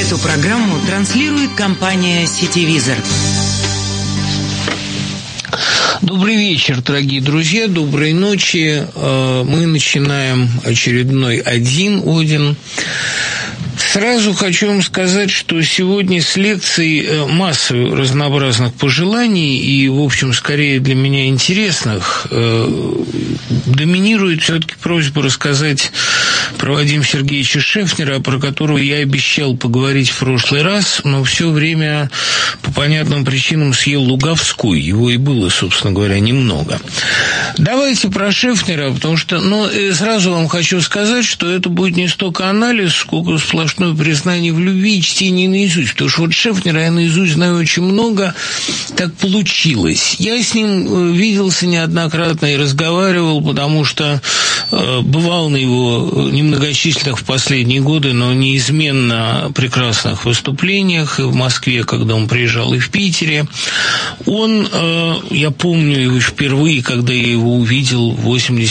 Эту программу транслирует компания «Сетевизор». Добрый вечер, дорогие друзья, доброй ночи. Мы начинаем очередной Один. Сразу хочу вам сказать, что сегодня с лекцией масса разнообразных пожеланий и, в общем, скорее для меня интересных, доминирует все-таки просьба рассказать про Вадима Сергеевича Шефнера, про которого я обещал поговорить в прошлый раз, но все время по понятным причинам съел Луговской. Его и было, собственно говоря, немного. Давайте про Шефнера, потому что, сразу вам хочу сказать, что это будет не столько анализ, сколько сплошное признание в любви и чтение наизусть. Потому что вот Шефнера я наизусть знаю очень много, так получилось. Я с ним виделся неоднократно и разговаривал, потому что бывал на его немногочисленных в последние годы, но неизменно прекрасных выступлениях и в Москве, когда он приезжал, и в Питере. Он, я помню его впервые, когда я его увидел в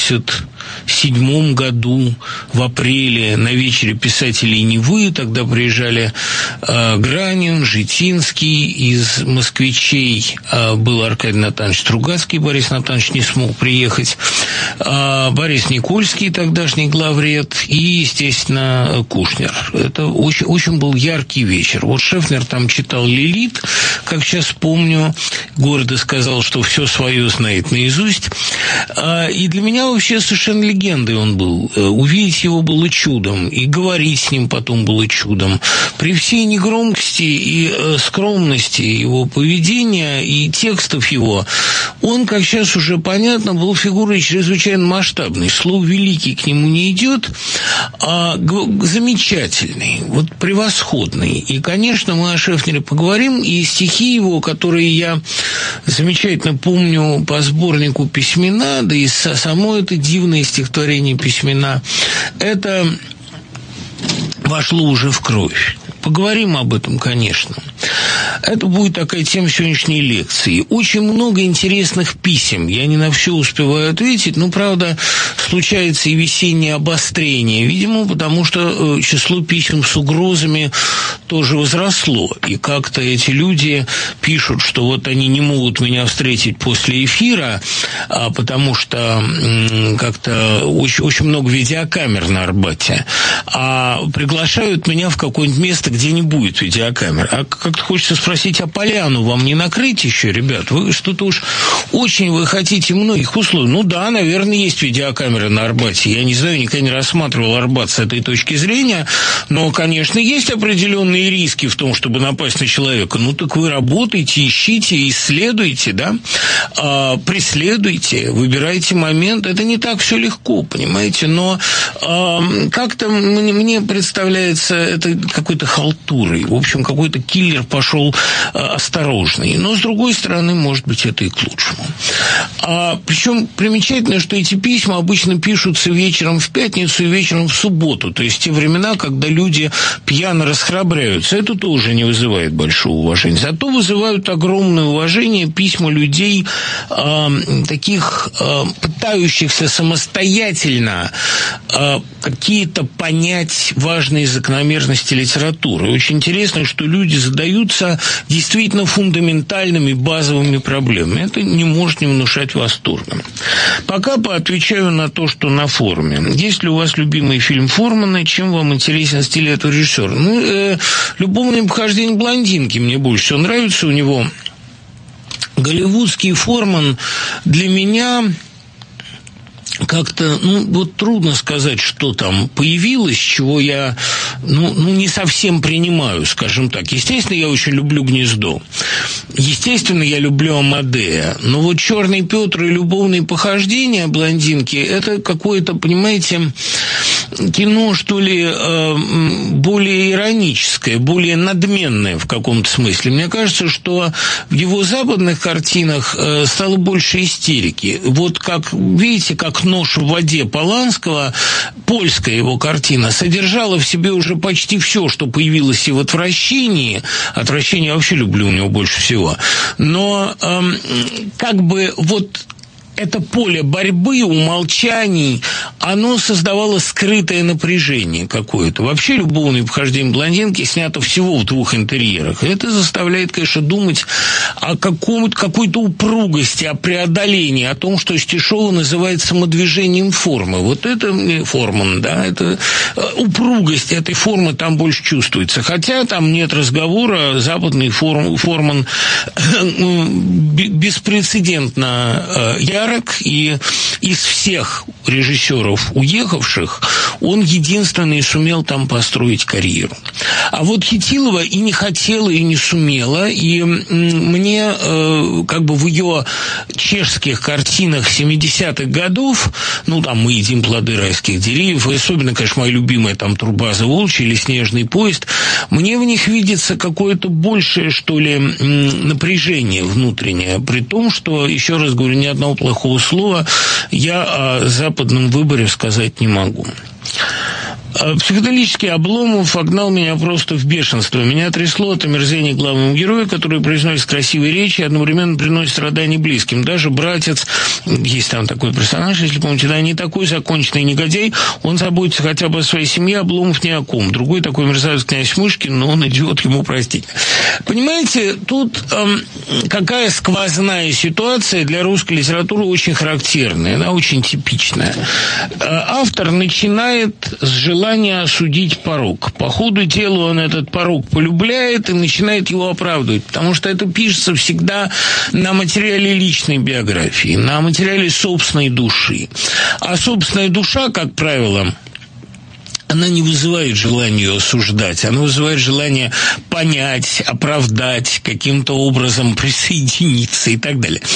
1987 году, в апреле, на вечере писателей Невы. Тогда приезжали Гранин, Житинский, из москвичей был Аркадий Натанович Стругацкий, Борис Натанович не смог приехать, Борис Никольский, тогдашний главред, и, естественно, Кушнер. Это очень, очень был яркий вечер. Вот Шефнер там читал «Лилит», как сейчас помню, гордо сказал, что все свое знает наизусть. И для меня вообще совершенно легендой он был. Увидеть его было чудом, и говорить с ним потом было чудом. При всей негромкости и скромности его поведения и текстов его, он, как сейчас уже понятно, был фигурой чрезвычайно масштабной. Слово «великий» к нему не идет, а замечательный, вот превосходный. И, конечно, мы о Шефнере поговорим, и стихи его, которые я замечательно помню по сборнику «Письмена», да и само это дивное стихотворение «Письмена», это вошло уже в кровь. Поговорим об этом, конечно. Это будет такая тема сегодняшней лекции. Очень много интересных писем. Я не на все успеваю ответить, но, правда, случается и весеннее обострение. Видимо, потому что число писем с угрозами тоже возросло. И как-то эти люди пишут, что вот они не могут меня встретить после эфира, потому что как-то очень много видеокамер на Арбате. А приглашают меня в какое-нибудь место, где не будет видеокамер. А как-то хочется спросить, а поляну вам не накрыть еще, ребят? Вы что-то уж очень вы хотите многих условий. Ну да, наверное, есть видеокамеры на Арбате. Я не знаю, никогда не рассматривал Арбат с этой точки зрения, но, конечно, есть определенные риски в том, чтобы напасть на человека. Ну так вы работаете, ищите, исследуйте, да? Преследуйте, выбирайте момент. Это не так все легко, понимаете? Но как-то мне представляется это какой-то халтурой. В общем, какой-то киллер пошел осторожный. Но, с другой стороны, может быть, это и к лучшему. Причем примечательно, что эти письма обычно пишутся вечером в пятницу и вечером в субботу. То есть те времена, когда люди пьяно расхрабряются. Это тоже не вызывает большого уважения. Зато вызывают огромное уважение письма людей, таких пытающихся самостоятельно какие-то понять важные закономерности литературы. Очень интересно, что люди задаются действительно фундаментальными базовыми проблемами. Это не может не внушать восторга. Пока поотвечаю на то, что на форуме. Есть ли у вас любимый фильм Формана? Чем вам интересен стиль этого режиссера? Любовное похождение блондинки мне больше всего нравится. У него голливудский Форман для меня... Как-то, вот трудно сказать, что там появилось, чего я, не совсем принимаю, скажем так. Естественно, я очень люблю «Гнездо». Естественно, я люблю Амадея. Но вот «Черный Петр» и «Любовные похождения» блондинки – это какое-то, понимаете, кино, что ли, более ироническое, более надменное в каком-то смысле. Мне кажется, что в его западных картинах стало больше истерики. Вот как, видите, как «Нож в воде» Поланского, польская его картина, содержала в себе уже почти все, что появилось и в «Отвращении». «Отвращение» я вообще люблю у него больше всего. Но как бы вот это поле борьбы, умолчаний, оно создавало скрытое напряжение какое-то. Вообще любовное похождение блондинки снято всего в 2 интерьерах. Это заставляет, конечно, думать о какой-то упругости, о преодолении, о том, что Стешова называет самодвижением формы. Вот это Форман, да, это упругость этой формы там больше чувствуется. Хотя там нет разговора, западный Форман беспрецедентно ярок, и из всех режиссеров, уехавших, он единственный сумел там построить карьеру. А вот Хитилова и не хотела, и не сумела, и мне как бы в ее чешских картинах 70-х годов, ну, там «Мы едим плоды райских деревьев», и особенно, конечно, моя любимая там «Турбаза волчья» или «Снежный поезд», мне в них видится какое-то большее, что ли, напряжение внутреннее, при том, что, еще раз говорю, ни одного плохого слова я о западном выборе сказать не могу. Психоделический Обломов вогнал меня просто в бешенство. Меня трясло от омерзения главного героя, который произносит красивые речи и одновременно приносит страдания близким. Даже братец, есть там такой персонаж, если помните, да, не такой законченный негодяй, он заботится хотя бы о своей семье, Обломов ни о ком. Другой такой мерзавец князь Мышкин, но он идиот, ему простить. Понимаете, тут какая сквозная ситуация для русской литературы очень характерная, она очень типичная. Автор начинает с желания осудить порок. По ходу дела он этот порок полюбляет и начинает его оправдывать, потому что это пишется всегда на материале личной биографии, на материале собственной души. А собственная душа, как правило, она не вызывает желания ее осуждать, она вызывает желание понять, оправдать, каким-то образом присоединиться и так далее.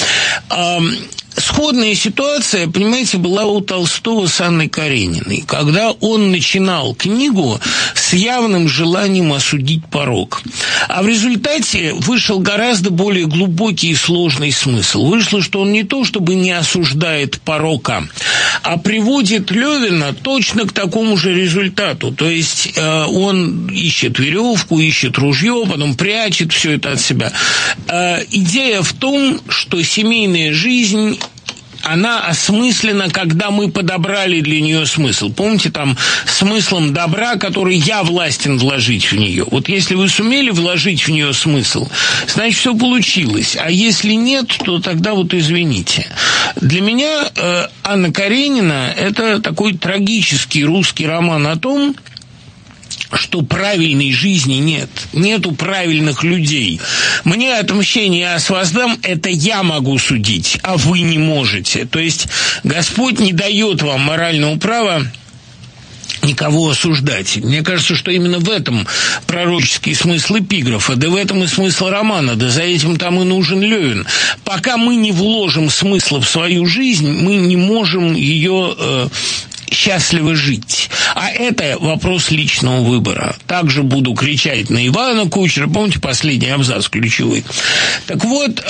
Сходная ситуация, понимаете, была у Толстого с Анной Карениной, когда он начинал книгу с явным желанием осудить порок. А в результате вышел гораздо более глубокий и сложный смысл. Вышло, что он не то чтобы не осуждает порока, а приводит Левина точно к такому же результату. То есть он ищет веревку, ищет ружье, потом прячет все это от себя. Идея в том, что семейная жизнь, она осмыслена, когда мы подобрали для нее смысл. Помните, там, смыслом добра, который я властен вложить в нее. Вот если вы сумели вложить в нее смысл, значит, все получилось. А если нет, то тогда вот извините. Для меня Анна Каренина – это такой трагический русский роман о том, что правильной жизни нет. Нету правильных людей. Мне отмщение я с вас дам, это я могу судить, а вы не можете. То есть Господь не дает вам морального права никого осуждать. Мне кажется, что именно в этом пророческий смысл эпиграфа, да в этом и смысл романа, да за этим там и нужен Левин. Пока мы не вложим смысла в свою жизнь, мы не можем ее счастливо жить. А это вопрос личного выбора. Также буду кричать на Ивана Кучера. Помните последний абзац ключевой? Так вот,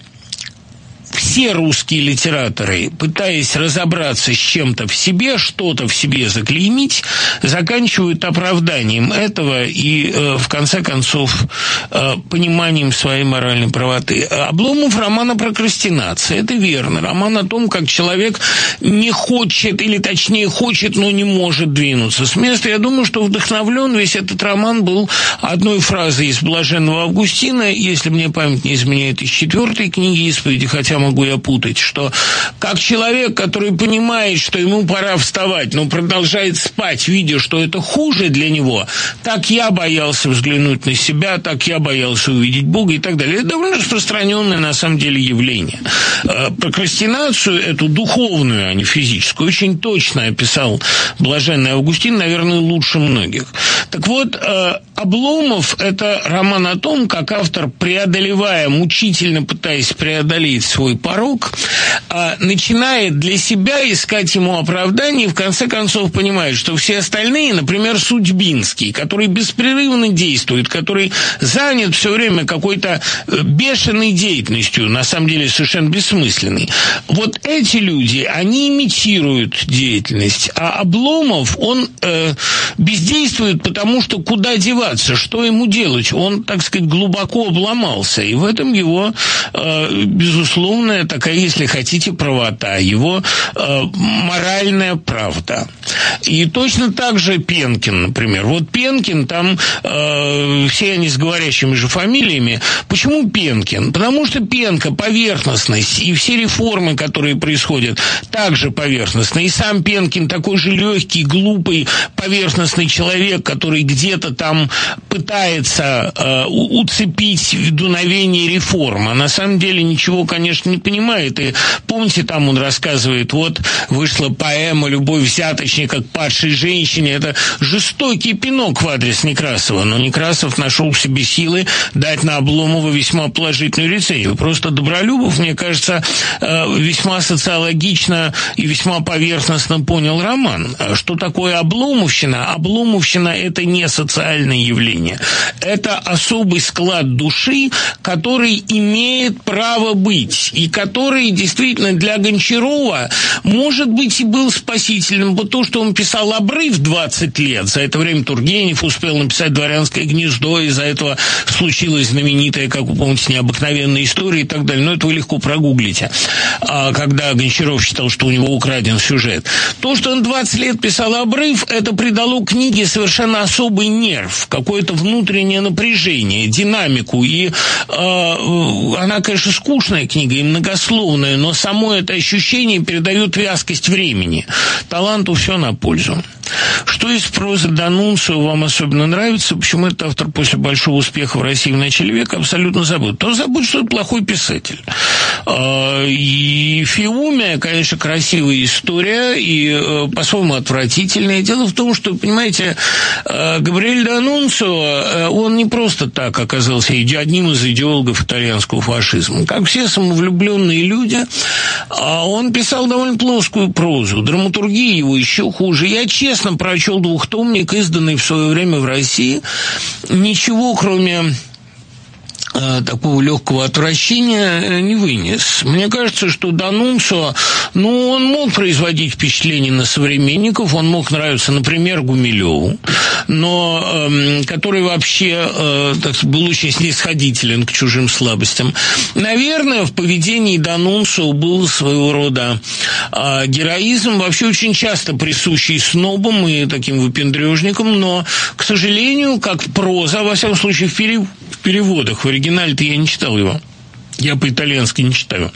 все русские литераторы, пытаясь разобраться с чем-то в себе, что-то в себе заклеймить, заканчивают оправданием этого и, в конце концов, пониманием своей моральной правоты. Обломов роман о прокрастинации. Это верно. Роман о том, как человек не хочет, или точнее хочет, но не может двинуться с места. Я думаю, что вдохновлен весь этот роман был одной фразой из «Блаженного Августина», если мне память не изменяет, из 4-й книги «Исповеди», хотя могу я путать, что как человек, который понимает, что ему пора вставать, но продолжает спать, видя, что это хуже для него, так я боялся взглянуть на себя, так я боялся увидеть Бога и так далее. Это довольно распространенное на самом деле явление. Прокрастинацию, эту духовную, а не физическую, очень точно описал Блаженный Августин, наверное, лучше многих. Так вот, Обломов – это роман о том, как автор, преодолевая, мучительно пытаясь преодолеть свой порок, начинает для себя искать ему оправдание и в конце концов понимает, что все остальные, например, Судьбинский, который беспрерывно действует, который занят все время какой-то бешеной деятельностью, на самом деле совершенно бессмысленной. Вот эти люди, они имитируют деятельность, а Обломов, он бездействует, потому что куда деваться, что ему делать? Он, так сказать, глубоко обломался, и в этом его безусловная абсолютная такая, если хотите, правота, его моральная правда. И точно так же Пенкин, например. Вот Пенкин, там все они с говорящими же фамилиями. Почему Пенкин? Потому что Пенка поверхностность, и все реформы, которые происходят, также поверхностные. И сам Пенкин такой же легкий, глупый, поверхностный человек, который где-то там пытается уцепить дуновение реформ, а на самом деле ничего, конечно, не понимает. И помните, там он рассказывает, вот вышла поэма «Любовь взяточника к падшей женщине». Это жестокий пинок в адрес Некрасова, но Некрасов нашел в себе силы дать на Обломова весьма положительную рецензию. Просто Добролюбов, мне кажется, весьма социологично и весьма поверхностно понял роман. Что такое обломовщина? Обломовщина – это не социальное явление. Это особый склад души, который имеет право быть, и который действительно для Гончарова, может быть, и был спасительным, потому что он писал «Обрыв» 20 лет. За это время Тургенев успел написать «Дворянское гнездо», из-за этого случилась знаменитая, как вы помните, «Необыкновенная история» и так далее. Но это вы легко прогуглите. Когда Гончаров считал, что у него украден сюжет. То, что он 20 лет писал «Обрыв», это придало книге совершенно особый нерв, какое-то внутреннее напряжение, динамику. И она, конечно, скучная книга и многословная, но само это ощущение передает вязкость времени. Таланту все на пользу. Что из прозы Данунцио вам особенно нравится? Почему этот автор после большого успеха в России в начале века абсолютно забыт? Он забыл, что это плохой писатель. И Фиумия, конечно, красивая история и по-своему отвратительная. Дело в том, что, понимаете, Габриэль Данунцио, он не просто так оказался одним из идеологов итальянского фашизма. Как все самовлюбленные люди, он писал довольно плоскую прозу. Драматургия его еще хуже. Я честно прочел двухтомник, изданный в свое время в России. Ничего, кроме такого легкого отвращения, не вынес. Мне кажется, что Данунцио, он мог производить впечатление на современников, он мог нравиться, например, Гумилеву, но который вообще был очень снисходителен к чужим слабостям. Наверное, в поведении Данунцио был своего рода героизм, вообще очень часто присущий снобам и таким выпендрежникам, но, к сожалению, как проза, во всяком случае, в переводах, в оригинале-то я не читал его. Я по-итальянски не читаю.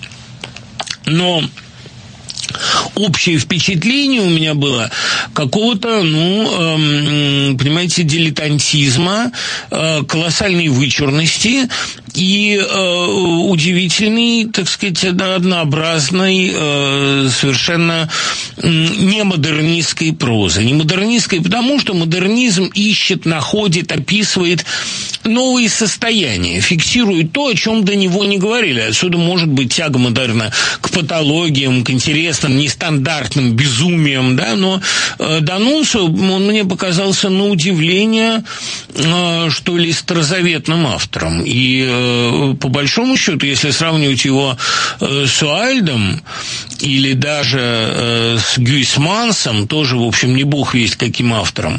Но общее впечатление у меня было какого-то, понимаете, дилетантизма, колоссальной вычурности и удивительной, так сказать, однообразной, совершенно немодернистской прозы. Не модернистской, потому что модернизм ищет, находит, описывает новые состояния, фиксирует то, о чем до него не говорили. Отсюда может быть тяга модерна к патологиям, к интересным, нестандартным безумиям, да, но Данунцио, он мне показался на удивление, что ли, старозаветным автором. И по большому счету, если сравнивать его с Уайльдом или даже с Гюйсмансом, тоже, в общем, не бог весть каким автором,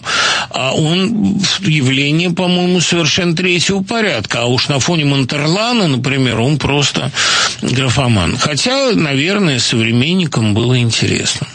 он явление, по-моему, совершенно третьего порядка. А уж на фоне Монтерлана, например, он просто графоман. Хотя, наверное, современникам было интересно.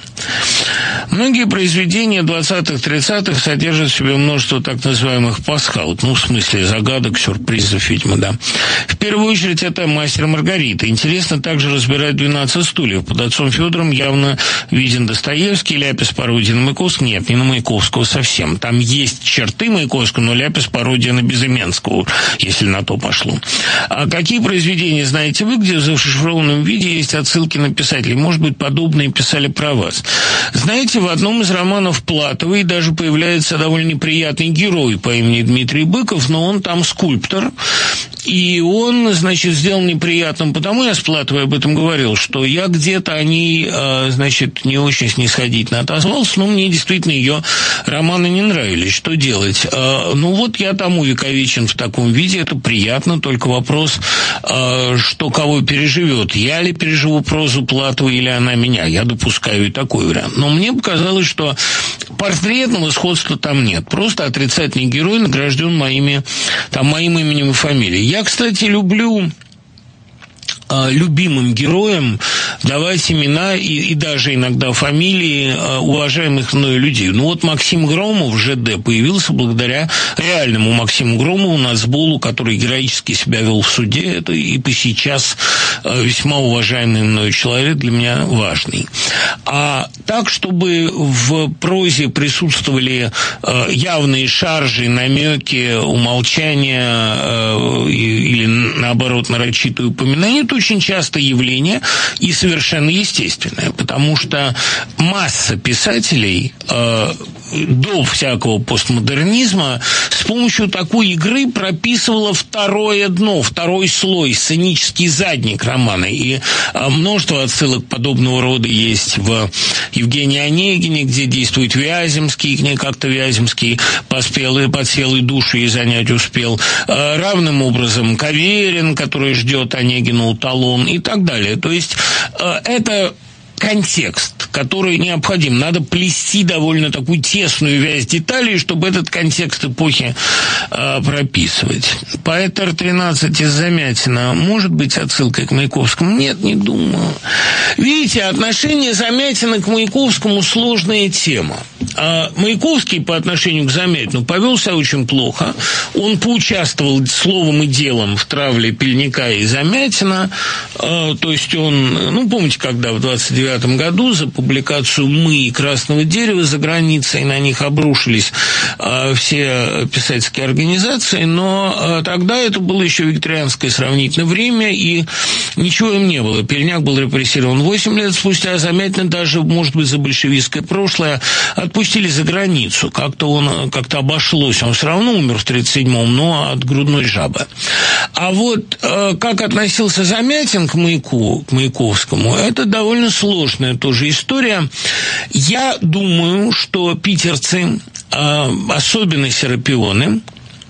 Многие произведения 20-30-х содержат в себе множество так называемых пасхалок, в смысле загадок, сюрпризов, видимо, да. В первую очередь это «Мастер и Маргарита». Интересно также разбирать «12 стульев». Под отцом Федором явно виден Достоевский, Ляпис пародия на Маяковского. Нет, не на Маяковского совсем. Там есть черты Маяковского, но Ляпис пародия на Безыменского, если на то пошло. А какие произведения знаете вы, где в зашифрованном виде есть отсылки на писателей? Может быть, подобные писали про вас? Знаете, в одном из романов Платовой даже появляется довольно неприятный герой по имени Дмитрий Быков, но он там скульптор, и он, значит, сделан неприятным, потому я с Платовой об этом говорил, что я где-то о ней, значит, не очень снисходительно отозвался, но мне действительно ее романы не нравились. Что делать? Я там увековечен в таком виде, это приятно, только вопрос, что кого переживет. Я ли переживу прозу Платовой или она меня? Я допускаю и такой вариант. Но мне показалось, что портретного сходства там нет. Просто отрицательный герой награжден моим именем и фамилией. Я, кстати, люблю любимым героям давать имена и даже иногда фамилии уважаемых мною людей. Ну вот Максим Громов, ЖД, появился благодаря реальному Максиму Громову, нацболу, который героически себя вел в суде. Это и по сейчас весьма уважаемый мною человек, для меня важный. А так, чтобы в прозе присутствовали явные шаржи, намеки, умолчания или, наоборот, нарочитые упоминания, это очень часто явление и совершенно естественное, потому что масса писателей до всякого постмодернизма с помощью такой игры прописывала второе дно, второй слой, сценический задник романа. И множество отсылок подобного рода есть в Евгении Онегине, где действует Вяземский, к ней как-то Вяземский подсел и душу ей занять успел. Равным образом Каверин, который ждет Онегина у Талон и так далее. То есть это контекст, который необходим. Надо плести довольно такую тесную вязь деталей, чтобы этот контекст эпохи прописывать. Поэт Р-13 из Замятина может быть отсылкой к Маяковскому? Нет, не думаю. Видите, отношение Замятина к Маяковскому сложная тема. Маяковский по отношению к Замятину повел себя очень плохо. Он поучаствовал словом и делом в травле Пельника и Замятина. То есть он, помните, когда в 29 году за публикацию «Мы» и «Красного дерева» за границей на них обрушились все писательские организации, но тогда это было еще викторианское сравнительно время, и ничего им не было. Пельняк был репрессирован 8 лет спустя, а Замятина даже, может быть, за большевистское прошлое отпустили за границу. Как-то обошлось. Он все равно умер в 1937-м, но от грудной жабы. А вот как относился Замятин к Маяковскому, это довольно сложная тоже история. Я думаю, что питерцы, особенно серапионы,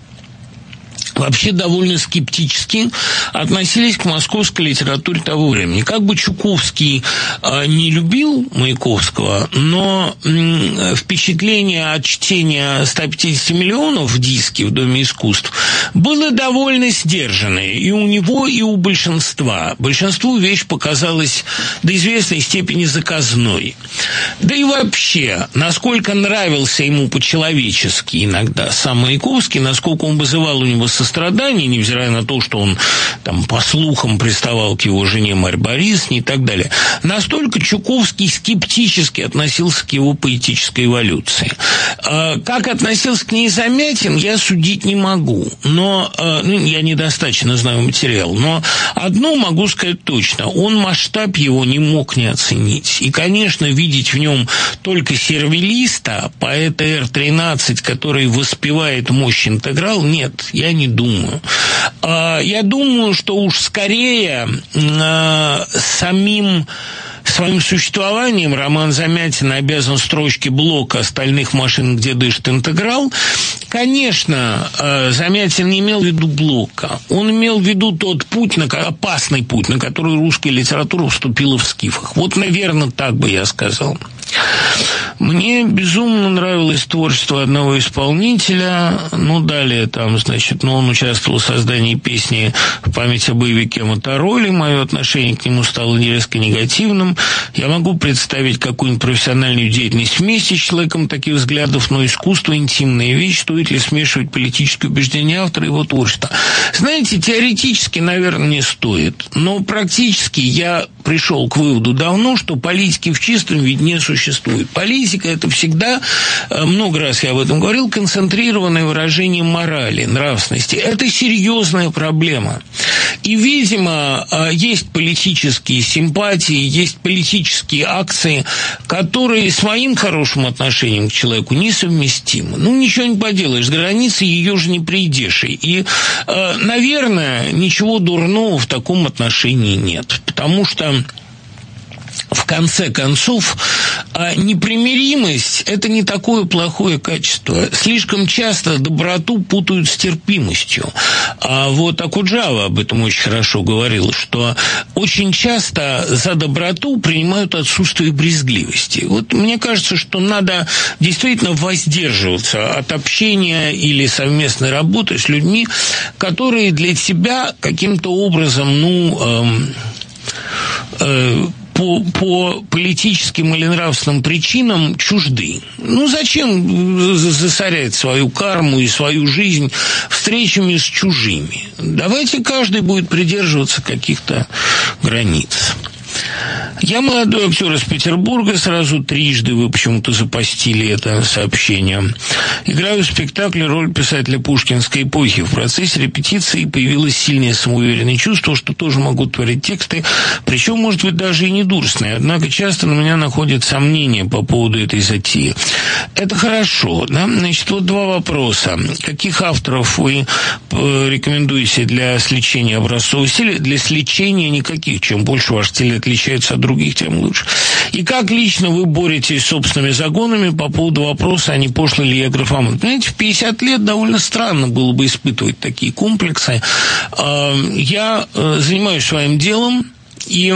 вообще довольно скептически относились к московской литературе того времени. Как бы Чуковский не любил Маяковского, но впечатление от чтения 150 миллионов в диске в Доме искусств было довольно сдержанное и у него, и у большинства. Большинству вещь показалась до известной степени заказной. Да и вообще, насколько нравился ему по-человечески иногда сам Маяковский, насколько он вызывал у него сострадание, невзирая на то, что он там по слухам приставал к его жене Марье Борисовне и так далее, настолько Чуковский скептически относился к его поэтической эволюции. Как относился к ней Замятин, я судить не могу, но я недостаточно знаю материал, но одно могу сказать точно: он масштаб его не мог не оценить. И, конечно, видеть в нем только сервилиста, поэта Р-13, который воспевает мощь интеграл, нет, я не думаю. Я думаю, что уж скорее самим своим существованием роман Замятина обязан строчке Блока «Остальных машин, где дышит интеграл». Конечно, Замятин не имел в виду Блока. Он имел в виду тот путь, опасный путь, на который русская литература вступила в скифах. Вот, наверное, так бы я сказал. Мне безумно нравилось творчество одного исполнителя. Далее он участвовал в создании песни в память о боевике Мотороли. Мое отношение к нему стало резко негативным. Я могу представить какую-нибудь профессиональную деятельность вместе с человеком таких взглядов, но искусство — интимная вещь. Стоит ли смешивать политические убеждения автора и его творчества? Знаете, теоретически, наверное, не стоит. Но практически я пришел к выводу давно, что политики в чистом виде не существует. Политика — это всегда, много раз я об этом говорил, концентрированное выражение морали, нравственности. Это серьезная проблема. И, видимо, есть политические симпатии, есть политические акции, которые с моим хорошим отношением к человеку несовместимы. Ничего не поделаешь, с границы ее же не придешь. И, наверное, ничего дурного в таком отношении нет. Потому что в конце концов, непримиримость – это не такое плохое качество. Слишком часто доброту путают с терпимостью. А вот Окуджава об этом очень хорошо говорил, что очень часто за доброту принимают отсутствие брезгливости. Вот мне кажется, что надо действительно воздерживаться от общения или совместной работы с людьми, которые для тебя каким-то образом, по политическим или нравственным причинам чужды. Зачем засорять свою карму и свою жизнь встречами с чужими? Давайте каждый будет придерживаться каких-то границ. Я молодой актер из Петербурга, сразу трижды вы почему-то запостили это сообщение. Играю в спектакле роль писателя пушкинской эпохи. В процессе репетиции появилось сильное самоуверенное чувство, что тоже могу творить тексты, причем, может быть, даже и недурственные. Однако часто на меня находят сомнения по поводу этой затеи. Это хорошо, да? Значит, вот два вопроса. Каких авторов вы рекомендуете для сличения образцового стиля? Для сличения никаких. Чем больше ваш стиль отличается от других, тем лучше. И как лично вы боретесь с собственными загонами по поводу вопроса, а не пошлый ли я графоман? Понимаете, в 50 лет довольно странно было бы испытывать такие комплексы. Я занимаюсь своим делом, и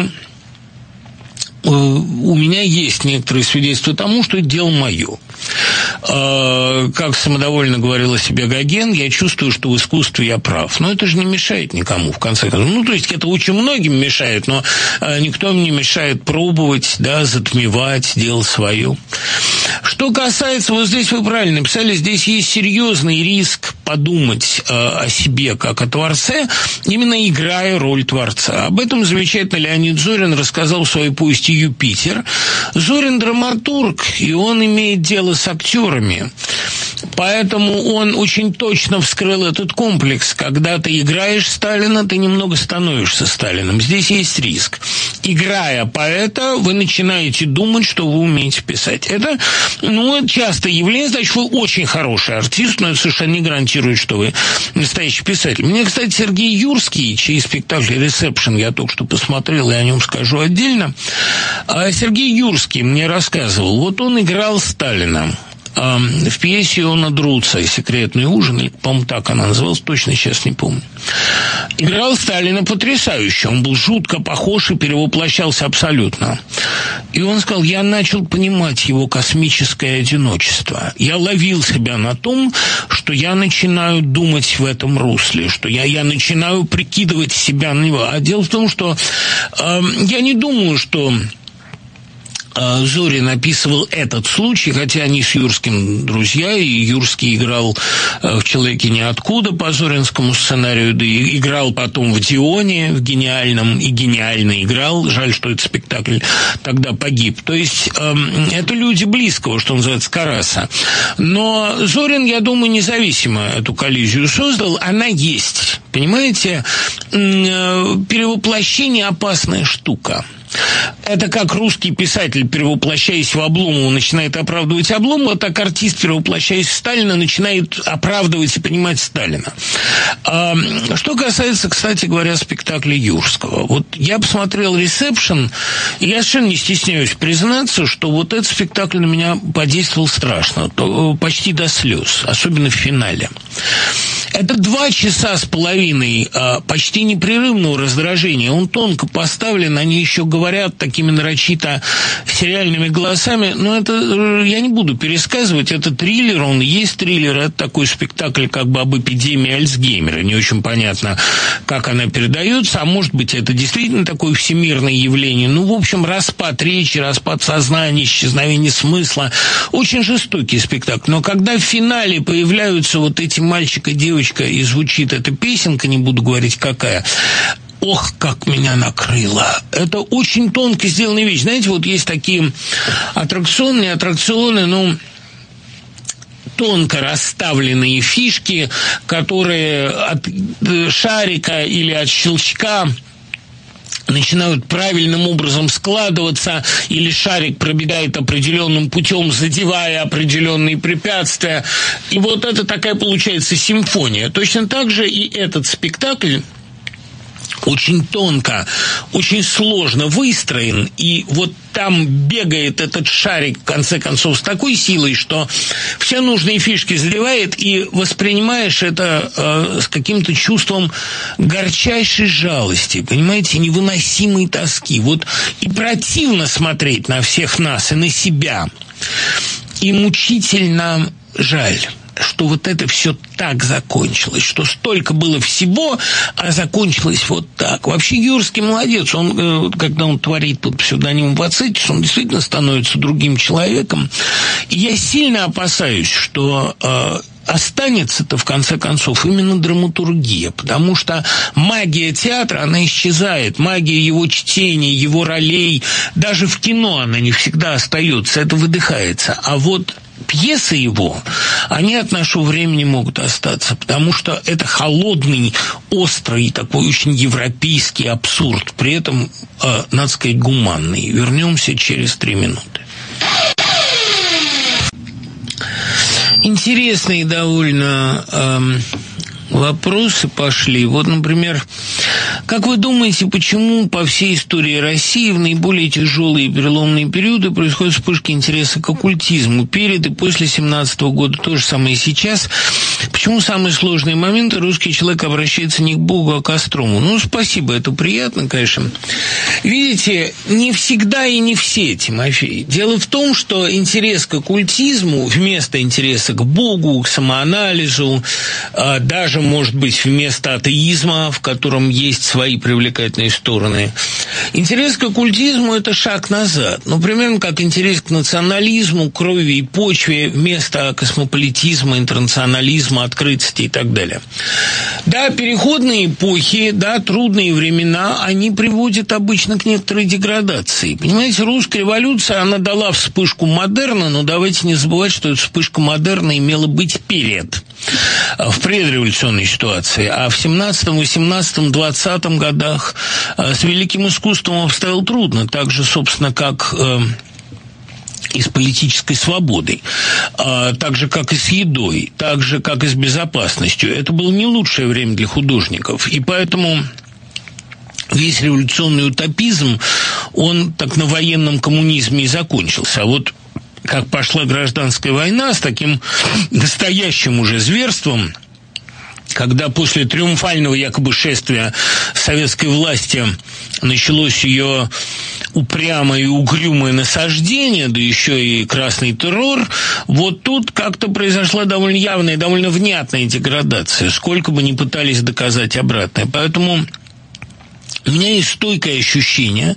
у меня есть некоторые свидетельства тому, что это дело мое. Как самодовольно говорил о себе Гоген, я чувствую, что в искусстве я прав. Но это же не мешает никому, в конце концов. То есть это очень многим мешает, но никто мне не мешает пробовать, да, затмевать, делать свое. Что касается, вот здесь вы правильно написали, здесь есть серьезный риск подумать о себе как о творце, именно играя роль творца. Об этом замечательно Леонид Зорин рассказал в своей повести «Юпитер». Зорин драматург, и он имеет дело с актерами. Поэтому он очень точно вскрыл этот комплекс. Когда ты играешь Сталина, ты немного становишься Сталиным. Здесь есть риск. Играя поэта, вы начинаете думать, что вы умеете писать. Это, частое явление. Значит, вы очень хороший артист, но это совершенно не гарантирует, что вы настоящий писатель. Мне, кстати, Сергей Юрский, чей спектакль «Ресепшн» я только что посмотрел, и о нем скажу отдельно. Сергей Юрский мне рассказывал, вот он играл Сталина. В пьесе Иона Друца «Секретный ужин», или, по-моему, так она называлась, точно сейчас не помню. Играл Сталина потрясающе. Он был жутко похож и перевоплощался абсолютно. И он сказал, я начал понимать его космическое одиночество. Я ловил себя на том, что я начинаю думать в этом русле, что я начинаю прикидывать себя на него. А дело в том, что я не думаю, что Зорин описывал этот случай, хотя они с Юрским друзья, и Юрский играл в «Человеке ниоткуда» по зоринскому сценарию, да и играл потом в «Дионе», в гениальном, и гениально играл. Жаль, что этот спектакль тогда погиб. То есть это люди близкого, что называется, Караса. Но Зорин, я думаю, независимо эту коллизию создал. Она есть. Понимаете? Перевоплощение – опасная штука. Это как русский писатель, перевоплощаясь в Обломова, начинает оправдывать Обломова, так артист, перевоплощаясь в Сталина, начинает оправдывать и понимать Сталина. Что касается, кстати говоря, спектакля Юрского. Вот я посмотрел «Ресепшн», и я совершенно не стесняюсь признаться, что вот этот спектакль на меня подействовал страшно, почти до слез, особенно в финале. Это 2 часа с половиной почти непрерывного раздражения. Он тонко поставлен, они еще говорят такими нарочито сериальными голосами. Но это я не буду пересказывать. Это триллер, он есть триллер. Это такой спектакль как бы об эпидемии Альцгеймера. Не очень понятно, как она передается. А может быть, это действительно такое всемирное явление. В общем, распад речи, распад сознания, исчезновение смысла. Очень жестокий спектакль. Но когда в финале появляются вот эти мальчик и девочка, и звучит эта песенка, не буду говорить какая, ох, как меня накрыло. Это очень тонко сделанная вещь. Знаете, вот есть такие аттракционы, тонко расставленные фишки, которые от шарика или от щелчка начинают правильным образом складываться, или шарик пробегает определенным путем, задевая определенные препятствия. И вот это такая получается симфония. Точно так же и этот спектакль, очень тонко, очень сложно выстроен, и вот там бегает этот шарик, в конце концов, с такой силой, что все нужные фишки заливает, и воспринимаешь это с каким-то чувством горчайшей жалости, понимаете, невыносимой тоски. Вот и противно смотреть на всех нас и на себя, и мучительно жаль, что вот это все так закончилось, что столько было всего, а закончилось вот так. Вообще Юрский молодец, он, когда он творит под псевдонимом Вацитис, он действительно становится другим человеком. И я сильно опасаюсь, что останется-то, в конце концов, именно драматургия, потому что магия театра, она исчезает, магия его чтения, его ролей, даже в кино она не всегда остается, это выдыхается. А вот пьесы его, они от нашего времени могут остаться, потому что это холодный, острый, такой очень европейский абсурд, при этом, надо сказать, гуманный. Вернемся через 3 минуты. Интересные довольно вопросы пошли. Вот, например, как вы думаете, почему по всей истории России в наиболее тяжелые и переломные периоды происходят вспышки интереса к оккультизму? Перед и после 17-го года то же самое и сейчас. Почему в самые сложные моменты русский человек обращается не к Богу, а к Острому? Ну, спасибо, это приятно, конечно. Видите, не всегда и не все, Тимофей. Дело в том, что интерес к оккультизму вместо интереса к Богу, к самоанализу, даже, может быть, вместо атеизма, в котором есть свои привлекательные стороны, интерес к оккультизму – это шаг назад. Ну, примерно как интерес к национализму, крови и почве вместо космополитизма, интернационализма, открытости и так далее. Да, переходные эпохи, да, трудные времена, они приводят обычно к некоторой деградации. Понимаете, русская революция, она дала вспышку модерна, но давайте не забывать, что эта вспышка модерна имела быть в предреволюционной ситуации. А в 17-м, 18-м, 20-м годах с великим искусством обстоял трудно. Так же, собственно, как и с политической свободой, так же, как и с едой, так же, как и с безопасностью. Это было не лучшее время для художников. И поэтому весь революционный утопизм, он так на военном коммунизме и закончился. А вот как пошла гражданская война с таким настоящим уже зверством, когда после триумфального якобы шествия советской власти началось ее упрямое и угрюмое насаждение, да еще и красный террор, вот тут как-то произошла довольно явная, довольно внятная деградация, сколько бы ни пытались доказать обратное. Поэтому у меня есть стойкое ощущение,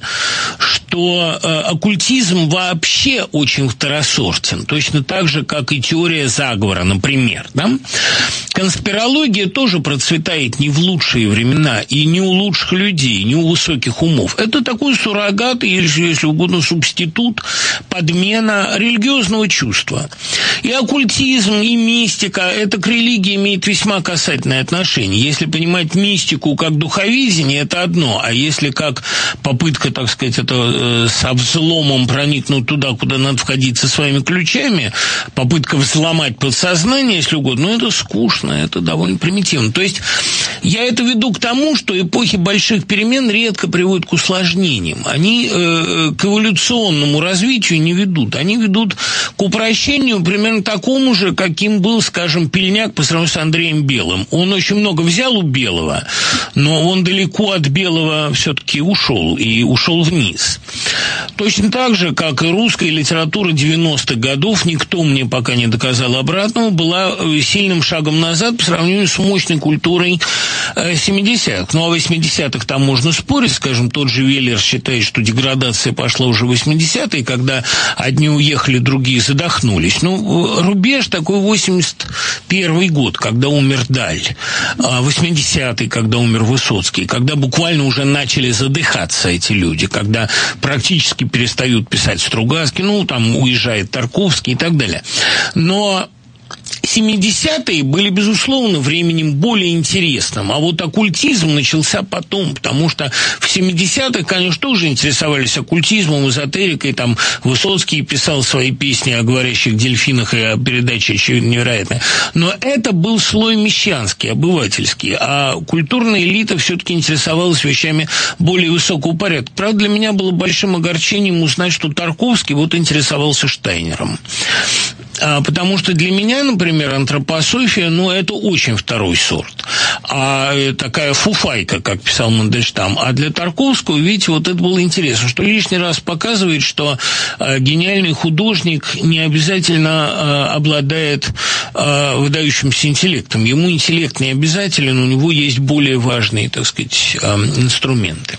что оккультизм вообще очень второсортен, точно так же, как и теория заговора, например. Да? Конспирология тоже процветает не в лучшие времена и не у лучших людей, не у высоких умов. Это такой суррогат, если угодно, субститут, подмена религиозного чувства. И оккультизм, и мистика – это к религии имеет весьма касательное отношение. Если понимать мистику как духовидение – это одно, а если как попытка, так сказать, это со взломом проникнуть туда, куда надо входить со своими ключами, попытка взломать подсознание, если угодно, это скучно, это довольно примитивно. То есть я это веду к тому, что эпохи больших перемен редко приводят к усложнениям. Они к эволюционному развитию не ведут. Они ведут к упрощению примерно такому же, каким был, скажем, Пельняк по сравнению с Андреем Белым. Он очень много взял у Белого, но он далеко от Белого все-таки ушел, и ушел вниз. Точно так же, как и русская литература 90-х годов, никто мне пока не доказал обратного, была сильным шагом назад по сравнению с мощной культурой 70-х. Ну, а 80-х там можно спорить, скажем, тот же Веллер считает, что деградация пошла уже в 80-е, когда одни уехали, другие задохнулись. Ну, рубеж такой 81 год, когда умер Даль, 80-й, когда умер Высоцкий, когда буквально уже начали задыхаться эти люди, когда практически перестают писать Стругацкий, ну, там уезжает Тарковский и так далее. Но 70-е были, безусловно, временем более интересным, а вот оккультизм начался потом, потому что в 70-х, конечно, тоже интересовались оккультизмом, эзотерикой, там Высоцкий писал свои песни о говорящих дельфинах и о передаче «Очевидно невероятное». Но это был слой мещанский, обывательский, а культурная элита все-таки интересовалась вещами более высокого порядка. Правда, для меня было большим огорчением узнать, что Тарковский вот интересовался Штайнером. Потому что для меня, например, антропософия, это очень второй сорт. Такая фуфайка, как писал Мандельштам. А для Тарковского, видите, вот это было интересно, что лишний раз показывает, что гениальный художник не обязательно обладает выдающимся интеллектом. Ему интеллект не обязателен, у него есть более важные, так сказать, инструменты.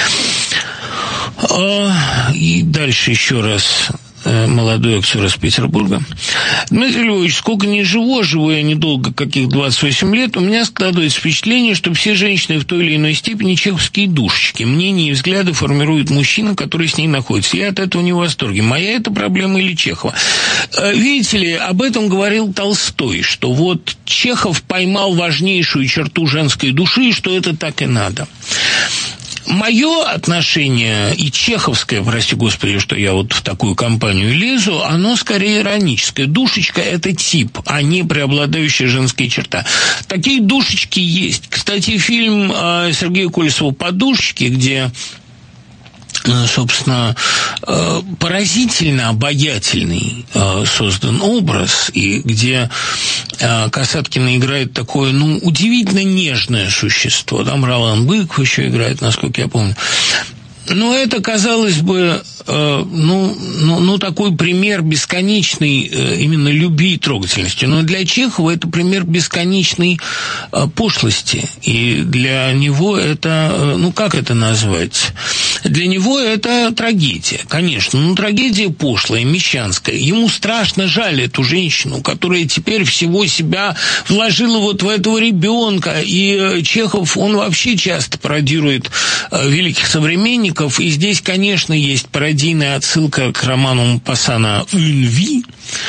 И дальше еще раз... молодой актер из Петербурга. Дмитрий Львович, сколько ни живу я недолго, каких 28 лет, у меня складывается впечатление, что все женщины в той или иной степени чеховские душечки. Мнения и взгляды формирует мужчина, который с ней находится. Я от этого не в восторге. Моя это проблема или Чехова? Видите ли, об этом говорил Толстой, что вот Чехов поймал важнейшую черту женской души, и что это так и надо. Мое отношение и чеховское, прости господи, что я вот в такую компанию лезу, оно скорее ироническое. Душечка – это тип, а не преобладающая женская черта. Такие душечки есть. Кстати, фильм Сергея Колесова «Подушечки», где... собственно, поразительно обаятельный создан образ, и где Касаткина играет такое, удивительно нежное существо. Там Ролан Быков еще играет, насколько я помню. Но это, казалось бы, такой пример бесконечной именно любви и трогательности. Но для Чехова это пример бесконечной пошлости. И для него это, как это назвать? Для него это трагедия, конечно. Трагедия пошлая, мещанская. Ему страшно жаль эту женщину, которая теперь всего себя вложила вот в этого ребенка. И Чехов, он вообще часто пародирует великих современников. И здесь, конечно, есть пародийная отсылка к роману Мопассана «Une vie»,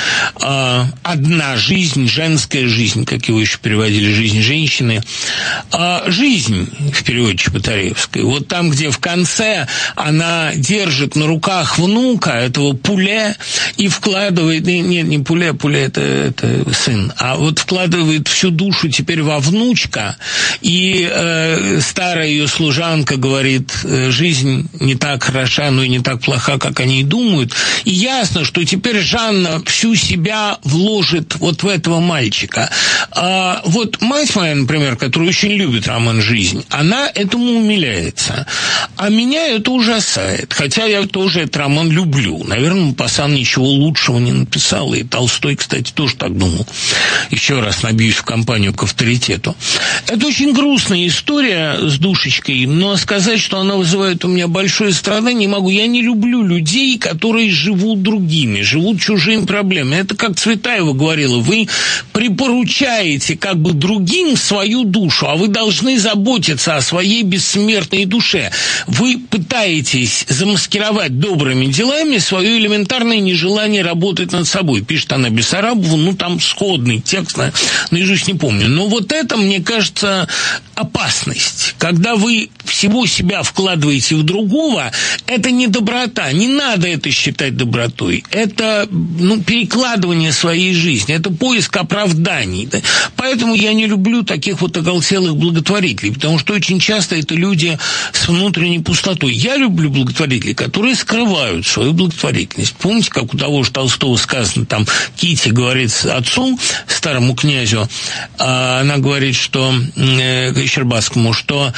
«Одна жизнь», «Женская жизнь», как его еще переводили, «Жизнь женщины». «Жизнь» в переводе Чеботаревской. Вот там, где в конце она держит на руках внука, этого Пуле, и вкладывает... Не Пуле, это сын. А вот вкладывает всю душу теперь во внучка, и старая ее служанка говорит: жизнь не так хороша, но и не так плоха, как они и думают. И ясно, что теперь Жанна всю себя вложит вот в этого мальчика. Вот мать моя, например, которая очень любит роман «Жизнь», она этому умиляется. А меня это ужасает. Хотя я тоже этот роман люблю. Наверное, Мопассан ничего лучшего не написал. И Толстой, кстати, тоже так думал. Еще раз набьюсь в компанию к авторитету. Это очень грустная история с душечкой, но сказать, что она вызывает у меня большое страдание, не могу. Я не люблю людей, которые живут другими, живут чужими проблемами. Это как Цветаева говорила: вы припоручаете как бы другим свою душу, а вы должны заботиться о своей бессмертной душе. Вы пытаетесь замаскировать добрыми делами свое элементарное нежелание работать над собой. Пишет она Бессарабова, там сходный текст, наизусть не помню. Но вот это, мне кажется, опасность. Когда вы всего себя вкладываете в другого, это не доброта. Не надо это считать добротой. Это перекладывание своей жизни. Это поиск оправданий. Поэтому я не люблю таких вот оголтелых благотворителей, потому что очень часто это люди с внутренней пустотой. Я люблю благотворителей, которые скрывают свою благотворительность. Помните, как у того же Толстого сказано, там Кити говорит отцу, старому князю, она говорит, что Щербацкому, что,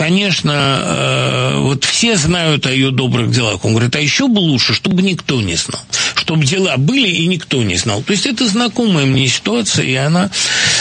конечно, вот все знают о ее добрых делах. Он говорит, а еще бы лучше, чтобы никто не знал. Чтобы дела были и никто не знал. То есть это знакомая мне ситуация, и она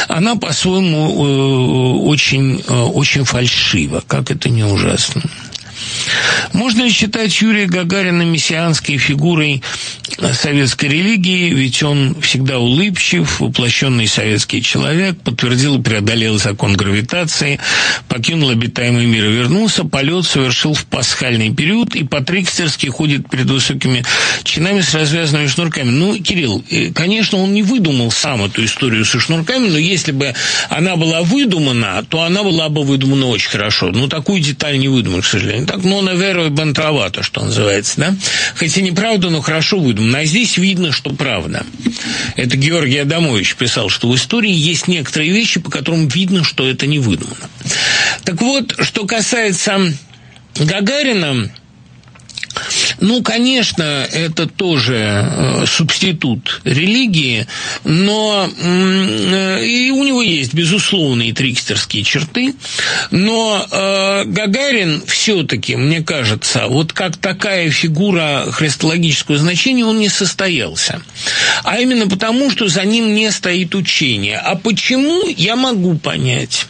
по-своему очень, очень фальшива. Как это не ужасно. Можно ли считать Юрия Гагарина мессианской фигурой советской религии, ведь он всегда улыбчив, воплощенный советский человек, подтвердил и преодолел закон гравитации, покинул обитаемый мир и вернулся, полет совершил в пасхальный период и по-трикстерски ходит перед высокими чинами с развязанными шнурками. Ну, Кирилл, конечно, он не выдумал сам эту историю со шнурками, но если бы она была выдумана, то она была бы выдумана очень хорошо. Ну, такую деталь не выдумал, к сожалению. Так, но наверное, и бентровато, что называется, да? Хотя неправда, но хорошо выдумано. А здесь видно, что правда. Это Георгий Адамович писал, что в истории есть некоторые вещи, по которым видно, что это не выдумано. Так вот, что касается Гагарина, ну, конечно, это тоже субститут религии, но и у него есть безусловные трикстерские черты, но Гагарин все-таки, мне кажется, вот как такая фигура христологического значения он не состоялся. А именно потому, что за ним не стоит учение. А почему, я могу понять.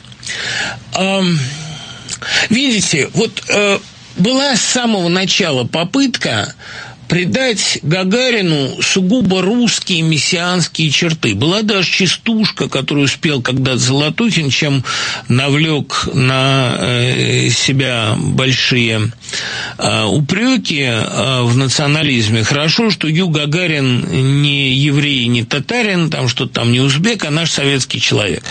Видите, вот... Была с самого начала попытка придать Гагарину сугубо русские мессианские черты. Была даже частушка, которую успел когда-то Золотухин, чем навлек на себя большие упреки в национализме. Хорошо, что Ю Гагарин не еврей, не татарин, там что-то там не узбек, а наш советский человек.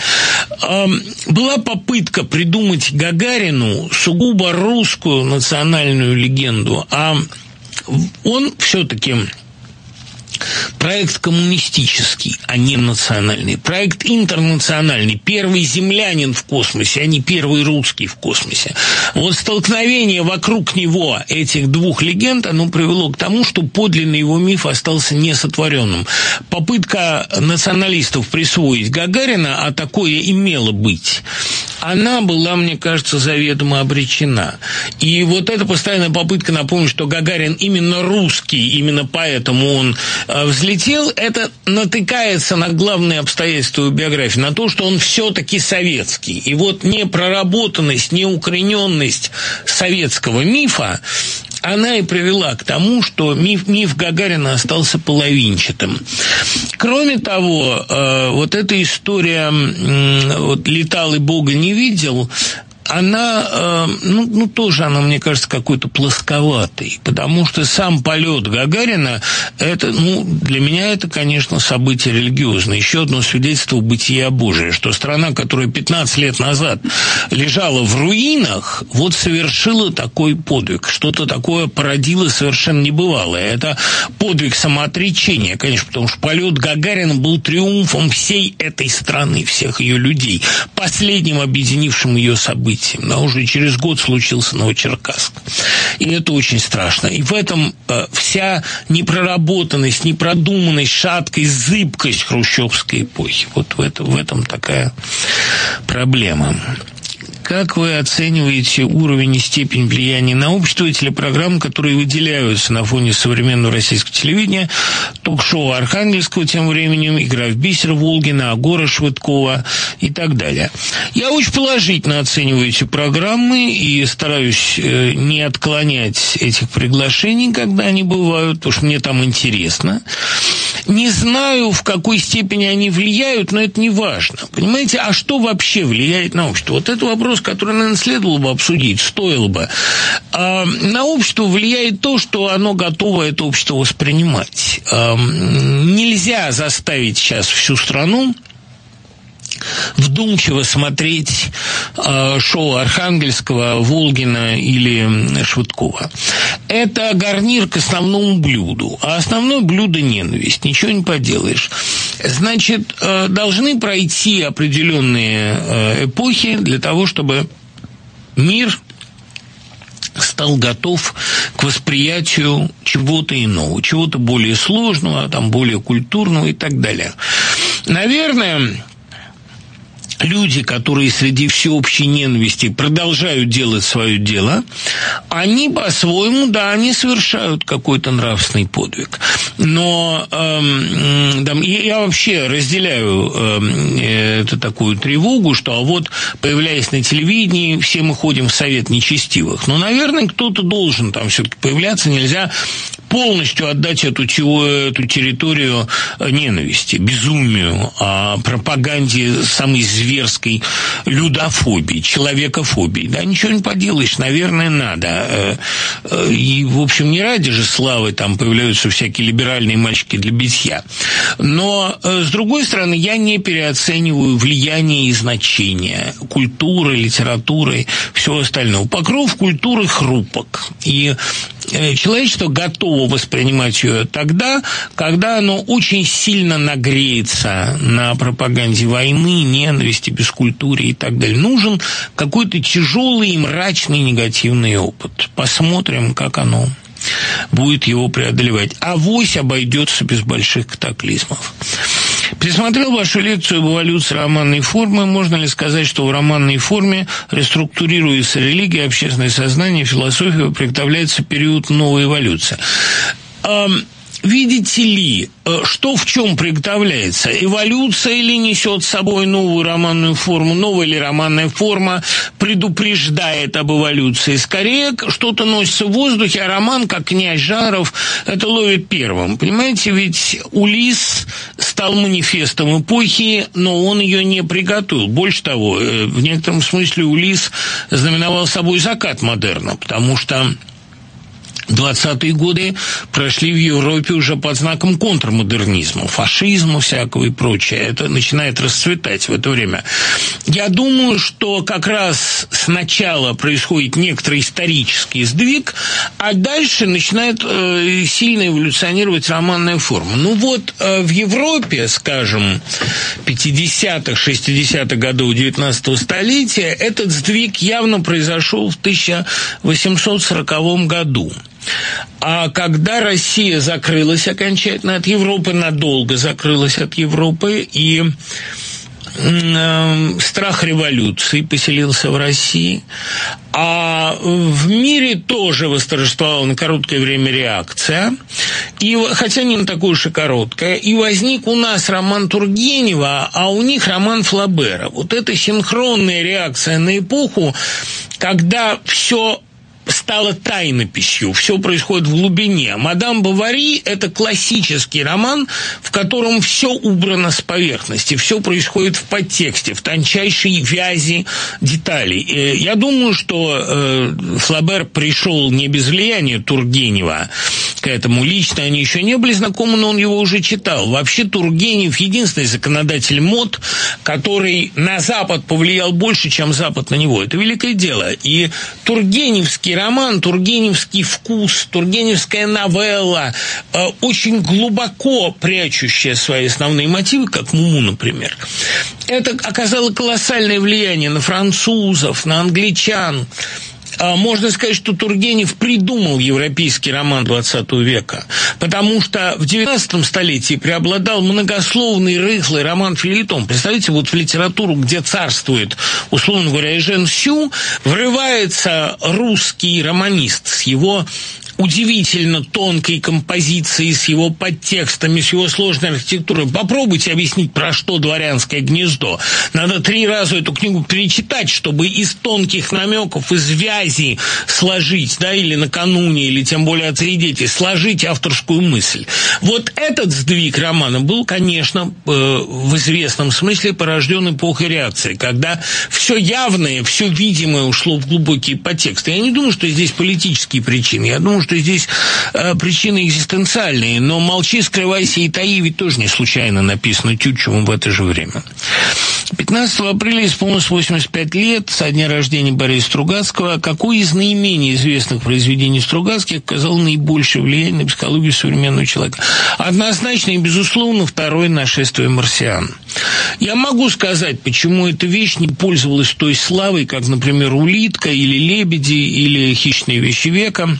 Была попытка придумать Гагарину сугубо русскую национальную легенду, а он все-таки проект коммунистический, а не национальный. Проект интернациональный. Первый землянин в космосе, а не первый русский в космосе. Вот столкновение вокруг него этих двух легенд, оно привело к тому, что подлинный его миф остался несотворенным. Попытка националистов присвоить Гагарина, а такое имело быть, она была, мне кажется, заведомо обречена. И вот эта постоянная попытка напомнить, что Гагарин именно русский, именно поэтому он взлетел, это натыкается на главные обстоятельства его биографии, на то, что он все-таки советский. И вот непроработанность, неукорененность советского мифа, она и привела к тому, что миф Гагарина остался половинчатым. Кроме того, вот эта история вот, «летал и Бога не видел», она, тоже она, мне кажется, какой-то плосковатой, потому что сам полет Гагарина, это, для меня это, конечно, событие религиозное. Еще одно свидетельство бытия Божия, что страна, которая 15 лет назад лежала в руинах, вот совершила такой подвиг, что-то такое породило совершенно небывалое. Это подвиг самоотречения, конечно, потому что полет Гагарина был триумфом всей этой страны, всех ее людей, последним объединившим ее событием. Но уже через год случился Новочеркасск. И это очень страшно. И в этом вся непроработанность, непродуманность, шаткость, зыбкость хрущевской эпохи. Вот в этом такая проблема. Как вы оцениваете уровень и степень влияния на общество и телепрограмм, которые выделяются на фоне современного российского телевидения, ток-шоу Архангельского тем временем, «Игра в бисер» Волгина, Агора Швыдкова и так далее? Я очень положительно оцениваю эти программы и стараюсь не отклонять этих приглашений, когда они бывают, потому что мне там интересно. Не знаю, в какой степени они влияют, но это не важно. Понимаете, а что вообще влияет на общество? Вот это вопрос, который, наверное, следовало бы обсудить, стоило бы. А на общество влияет то, что оно готово это общество воспринимать. Нельзя заставить сейчас всю страну вдумчиво смотреть шоу Архангельского, Волгина или Швыдкова. Это гарнир к основному блюду. А основное блюдо — ненависть. Ничего не поделаешь. Значит, должны пройти определенные эпохи для того, чтобы мир стал готов к восприятию чего-то иного, чего-то более сложного, там, более культурного и так далее. Наверное, люди, которые среди всеобщей ненависти продолжают делать свое дело, они по-своему, да, они совершают какой-то нравственный подвиг. Но я вообще разделяю эту такую тревогу, что вот, появляясь на телевидении, все мы ходим в совет нечестивых. Но, наверное, кто-то должен там все-таки появляться, нельзя полностью отдать эту территорию ненависти, безумию, пропаганде самой зверской людофобии, человекофобии. Да, ничего не поделаешь, наверное, надо. И, в общем, не ради же славы там появляются всякие либеральные мальчики для битья. Но, с другой стороны, я не переоцениваю влияние и значение культуры, литературы, всего остального. Покров культуры хрупок. И человечество готово воспринимать ее тогда, когда оно очень сильно нагреется на пропаганде войны, ненависти, бескультуре и так далее. Нужен какой-то тяжелый и мрачный негативный опыт. Посмотрим, как оно будет его преодолевать. Авось обойдется без больших катаклизмов. Пересмотрел вашу лекцию об эволюции романной формы. Можно ли сказать, что в романной форме реструктурируется религия, общественное сознание, философия, представляется период новой эволюции? Видите ли, что в чем приготовляется? Эволюция или несет с собой новую романную форму? Новая ли романная форма предупреждает об эволюции? Скорее, что-то носится в воздухе, а роман, как князь жанров, это ловит первым. Понимаете, ведь Улисс стал манифестом эпохи, но он ее не приготовил. Больше того, в некотором смысле Улисс знаменовал собой закат модерна, потому что 20-е годы прошли в Европе уже под знаком контрмодернизма, фашизма всякого и прочее. Это начинает расцветать в это время. Я думаю, что как раз сначала происходит некоторый исторический сдвиг, а дальше начинает сильно эволюционировать романная форма. Ну вот в Европе, скажем, 50-х, 60-х годов 19-го столетия этот сдвиг явно произошел в 1840 году. А когда Россия закрылась окончательно от Европы, надолго закрылась от Европы, и страх революции поселился в России, а в мире тоже восторжествовала на короткое время реакция, и, хотя не на такую уж и короткая, и возник у нас роман Тургенева, а у них роман Флабера. Вот эта синхронная реакция на эпоху, когда все стало тайнописью, все происходит в глубине. «Мадам Бовари» – это классический роман, в котором все убрано с поверхности, все происходит в подтексте, в тончайшей вязи деталей. Я думаю, что Флабер пришел не без влияния Тургенева к этому. Лично они еще не были знакомы, но он его уже читал. Вообще Тургенев – единственный законодатель мод, который на Запад повлиял больше, чем Запад на него. Это великое дело. И тургеневский роман, тургеневский вкус, тургеневская новелла, очень глубоко прячущая свои основные мотивы, как «Муму», например, это оказало колоссальное влияние на французов, на англичан. Можно сказать, что Тургенев придумал европейский роман XX века, потому что в XIX столетии преобладал многословный, рыхлый роман-фельетон. Представляете, вот в литературу, где царствует, условно говоря, Эжен Сю, врывается русский романист с его удивительно тонкой композицией, с его подтекстами, с его сложной архитектурой. Попробуйте объяснить, про что «Дворянское гнездо». Надо 3 раза эту книгу перечитать, чтобы из тонких намеков, из вязи сложить, да, или накануне, или тем более отсредить, сложить авторскую мысль. Вот этот сдвиг романа был, конечно, в известном смысле порожден эпохой реакции, когда все явное, все видимое ушло в глубокие подтексты. Я не думаю, что здесь политические причины. Я думаю, что здесь причины экзистенциальные, но «Молчи, скрывайся и таи» ведь тоже не случайно написано Тютчевым в это же время. 15 апреля исполнилось 85 лет со дня рождения Бориса Стругацкого. Какое из наименее известных произведений Стругацких оказало наибольшее влияние на психологию современного человека? Однозначно и безусловно «Второе нашествие марсиан». Я могу сказать, почему эта вещь не пользовалась той славой, как, например, «Улитка» или «Лебеди» или «Хищные вещи века».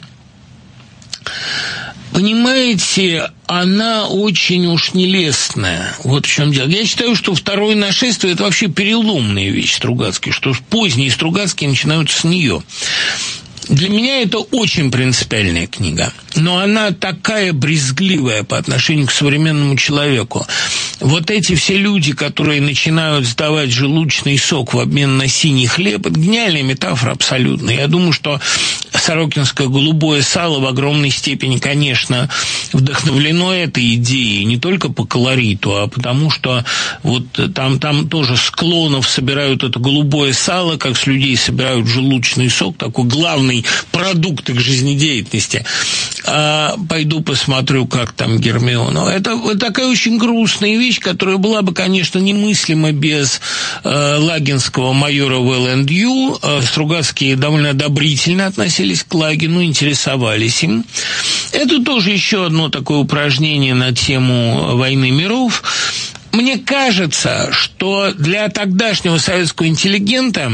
Понимаете, она очень уж нелестная. Вот в чем дело. Я считаю, что «Второе нашествие» – это вообще переломная вещь Стругацких, что поздние Стругацкие начинаются с нее. Для меня это очень принципиальная книга, но она такая брезгливая по отношению к современному человеку. Вот эти все люди, которые начинают сдавать желудочный сок в обмен на синий хлеб, это гениальная метафора абсолютно. Я думаю, что сорокинское голубое сало в огромной степени, конечно, вдохновлено этой идеей не только по колориту, а потому что вот там тоже с клонов собирают это голубое сало, как с людей собирают желудочный сок, такой главный продукт их жизнедеятельности. Пойду посмотрю, как там Гермиона. Это вот такая очень грустная вещь, которая была бы, конечно, немыслима без лагинского майора ВЛНДЮ. Стругацкие довольно одобрительно относились к Лагину, интересовались им. Это тоже еще одно такое упражнение на тему «Войны миров». Мне кажется, что для тогдашнего советского интеллигента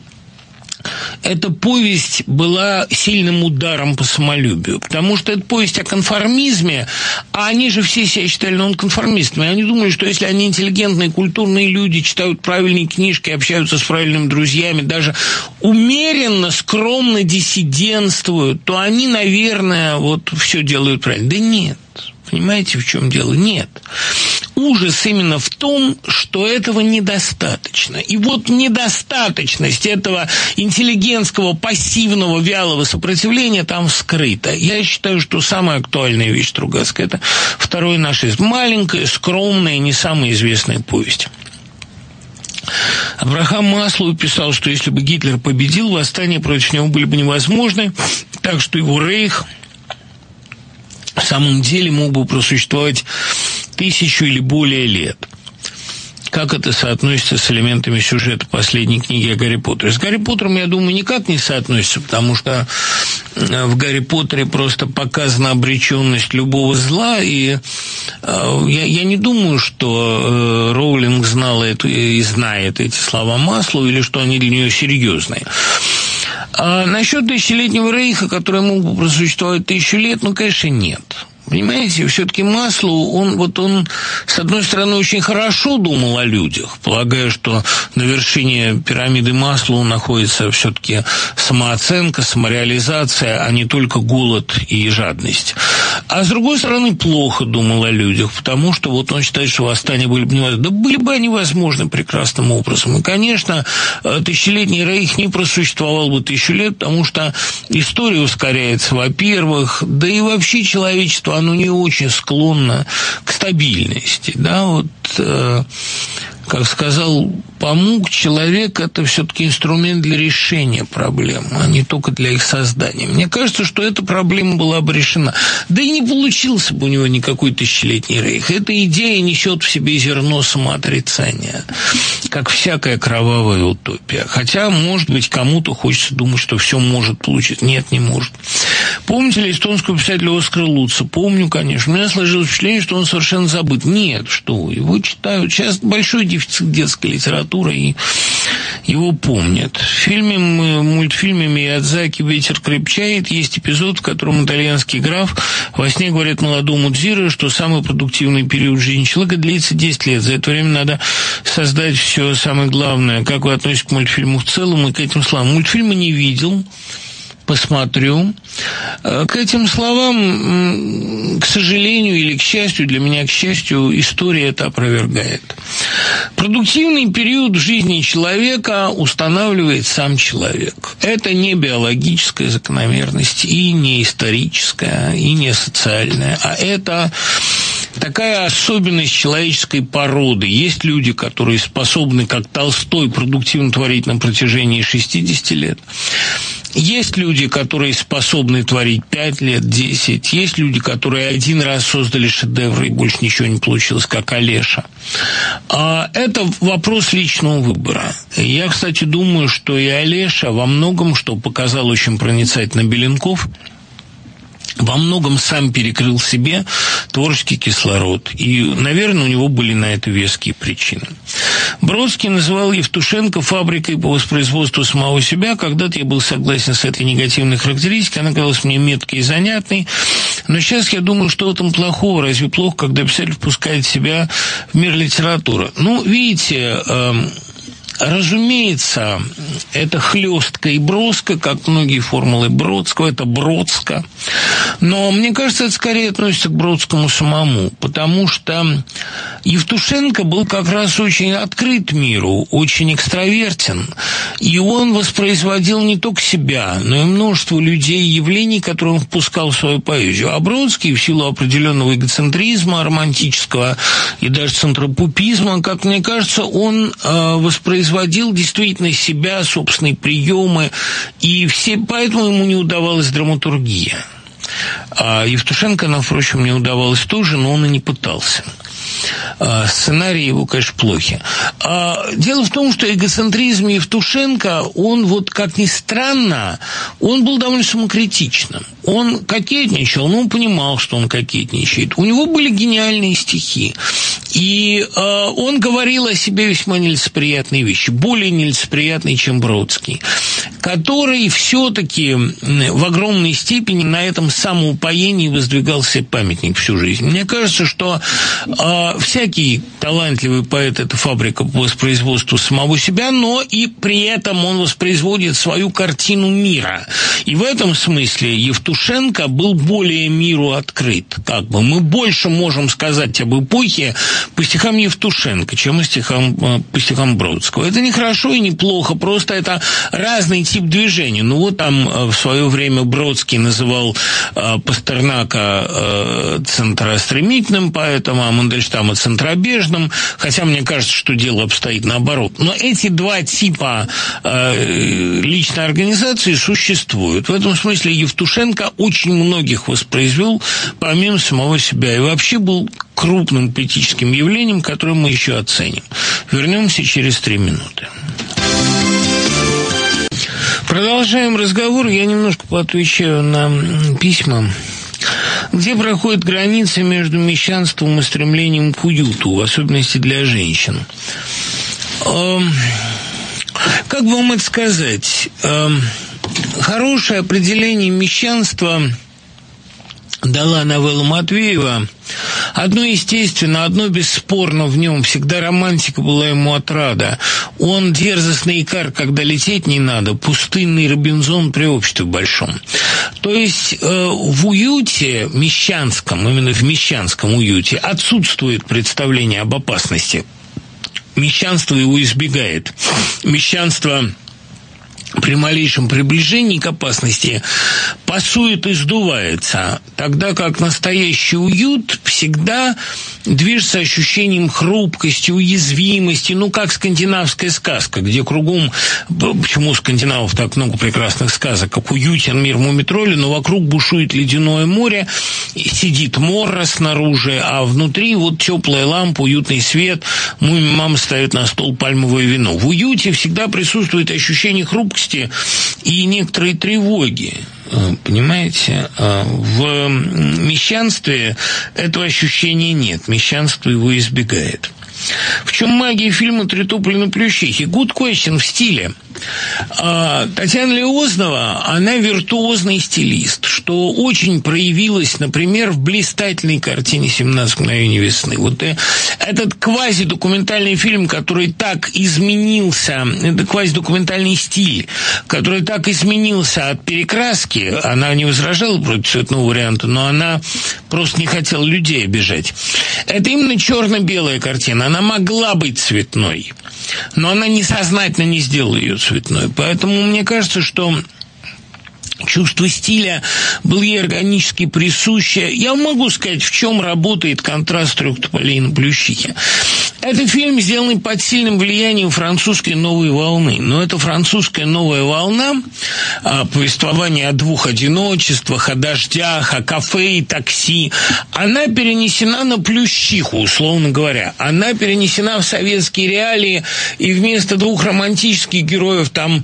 эта повесть была сильным ударом по самолюбию, потому что это повесть о конформизме, а они же все себя считали нонконформистами. Они думали, что если они интеллигентные, культурные люди, читают правильные книжки, общаются с правильными друзьями, даже умеренно, скромно диссидентствуют, то они, наверное, вот все делают правильно. Да нет. Понимаете, в чем дело? Нет. Ужас именно в том, что этого недостаточно. И вот недостаточность этого интеллигентского, пассивного, вялого сопротивления там скрыта. Я считаю, что самая актуальная вещь Стругацкой – это «Второй нашизм». Маленькая, скромная, не самая известная повесть. Абрахам Маслоу писал, что если бы Гитлер победил, восстания против него были бы невозможны, так что его рейх в самом деле мог бы просуществовать 1000 или более лет. Как это соотносится с элементами сюжета последней книги о Гарри Поттере? С Гарри Поттером, я думаю, никак не соотносится, потому что в Гарри Поттере просто показана обреченность любого зла, и я не думаю, что Роулинг знала это и знает эти слова Маслоу, или что они для нее серьезные. А насчет 1000-летнего рейха, который мог бы просуществовать 1000 лет, ну, конечно, нет. Понимаете, все-таки Маслоу, он, с одной стороны, очень хорошо думал о людях, полагая, что на вершине пирамиды Маслоу находится все-таки самооценка, самореализация, а не только голод и жадность. А с другой стороны, плохо думал о людях, потому что вот он считает, что восстания были бы невозможны. Да были бы они возможны прекрасным образом. И, конечно, 1000-летний рейх не просуществовал бы 1000 лет, потому что история ускоряется, во-первых, да и вообще человечество, оно не очень склонно к стабильности. Да, вот, как сказал Памук, человек – это все-таки инструмент для решения проблем, а не только для их создания. Мне кажется, что эта проблема была бы решена. Да и не получился бы у него никакой 1000-летний рейх. Эта идея несет в себе зерно самоотрицания, как всякая кровавая утопия. Хотя, может быть, кому-то хочется думать, что все может получиться. Нет, не может. Помните ли эстонского писателя Оскара Лутца? Помню, конечно. У меня сложилось впечатление, что он совершенно забыт. Нет, что его читают. Сейчас большой дефицит детской литературы, и его помнят. В мультфильме Миядзаки «Ветер крепчает» есть эпизод, в котором итальянский граф во сне говорит молодому Дзиро, что самый продуктивный период жизни человека длится 10 лет. За это время надо создать все самое главное. Как вы относитесь к мультфильму в целом и к этим словам? Мультфильма не видел. Посмотрю. К этим словам, к сожалению или к счастью, для меня, к счастью, история это опровергает. Продуктивный период в жизни человека устанавливает сам человек. Это не биологическая закономерность, и не историческая, и не социальная, а это такая особенность человеческой породы. Есть люди, которые способны, как Толстой, продуктивно творить на протяжении 60 лет. Есть люди, которые способны творить 5 лет, 10. Есть люди, которые один раз создали шедевр, и больше ничего не получилось, как Олеша. Это вопрос личного выбора. Я, кстати, думаю, что и Олеша во многом, что показал очень проницательно Беленков, во многом сам перекрыл себе творческий кислород. И, наверное, у него были на это веские причины. Бродский называл Евтушенко фабрикой по воспроизводству самого себя. Когда-то я был согласен с этой негативной характеристикой. Она казалась мне меткой и занятной. Но сейчас я думаю, что в этом плохого. Разве плохо, когда писатель впускает себя в мир литературы? Ну, видите, Разумеется, это хлестко и броско, как многие формулы Бродского, это бродско. Но мне кажется, это скорее относится к Бродскому самому, потому что Евтушенко был как раз очень открыт миру, очень экстравертен, и он воспроизводил не только себя, но и множество людей и явлений, которые он впускал в свою поэзию. А Бродский, в силу определенного эгоцентризма романтического и даже центропупизма, как мне кажется, он воспроизводил действительно себя, собственные приемы, и поэтому ему не удавалась драматургия. А Евтушенко, она, впрочем, не удавалось тоже, но он и не пытался. Сценарии его, конечно, плохи. Дело в том, что эгоцентризм Евтушенко, он, вот как ни странно, он был довольно самокритичным. Он кокетничал, но он понимал, что он кокетничает. У него были гениальные стихи. И он говорил о себе весьма нелицеприятные вещи, более нелицеприятные, чем Бродский, который все-таки в огромной степени на этом самоупоении воздвигал себе памятник всю жизнь. Мне кажется, что всякий талантливый поэт – это фабрика по воспроизводству самого себя, но и при этом он воспроизводит свою картину мира. И в этом смысле Евтушенко был более миру открыт. Как бы мы больше можем сказать об эпохе по стихам Евтушенко, чем по стихам Бродского. Это не хорошо и не плохо, просто это разный тип движения. Ну вот там в свое время Бродский называл Пастернака центростремительным поэтом, а Мандельштама центробежным, хотя мне кажется, что дело обстоит наоборот. Но эти два типа личной организации существуют. В этом смысле Евтушенко очень многих воспроизвел помимо самого себя и вообще был крупным политическим явлением, которое мы еще оценим. Вернемся через 3 минуты. Продолжаем разговор. Я немножко поотвечаю на письма. Где проходит граница между мещанством и стремлением к уюту, в особенности для женщин? Как бы вам это сказать? Хорошее определение мещанства дала новелла Матвеева. Одно естественно, одно бесспорно в нем. Всегда романтика была ему отрада. Он дерзостный икар, когда лететь не надо, пустынный Робинзон при обществе большом. То есть в уюте мещанском, именно в мещанском уюте, отсутствует представление об опасности. Мещанство его избегает. Мещанство при малейшем приближении к опасности пасует и сдувается, тогда как настоящий уют всегда движется ощущением хрупкости, уязвимости, ну, как скандинавская сказка, где кругом, почему у скандинавов так много прекрасных сказок, как уютен мир Мумитроля, но вокруг бушует ледяное море, сидит Морра снаружи, а внутри вот теплая лампа, уютный свет, мама ставит на стол пальмовое вино. В уюте всегда присутствует ощущение хрупкости и некоторой тревоги. Понимаете? В мещанстве этого ощущения нет. Мещанство его избегает. В чем магия фильма «Три тополя на плющихе»? Good question в стиле. Татьяна Леознова, она виртуозный стилист, что очень проявилось, например, в блистательной картине «17 мгновений весны». Вот этот квазидокументальный фильм, который так изменился, это квазидокументальный стиль, который так изменился от перекраски, она не возражала против цветного варианта, но она просто не хотела людей обижать. Это именно черно-белая картина, она могла быть цветной, но она несознательно не сделала ее цветной. Поэтому мне кажется, что чувство стиля было ей органически присуще. Я могу сказать, в чем работает контраст «Трех тополей на плющихе». Это фильм, сделанный под сильным влиянием французской новой волны. Но эта французская новая волна, повествование о двух одиночествах, о дождях, о кафе и такси, она перенесена на плющиху, условно говоря. Она перенесена в советские реалии, и вместо двух романтических героев там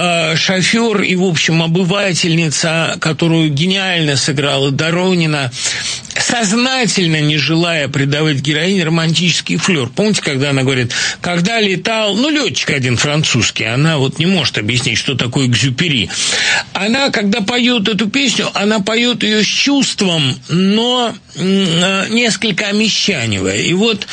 шофер и, в общем, обывательница, которую гениально сыграла Доронина, сознательно не желая придавать героине романтический флёр. Помните, когда она говорит, когда летал, летчик один французский, она вот не может объяснить, что такое Экзюпери. Она, когда поет эту песню, она поет ее с чувством, но несколько омещанивая. И вот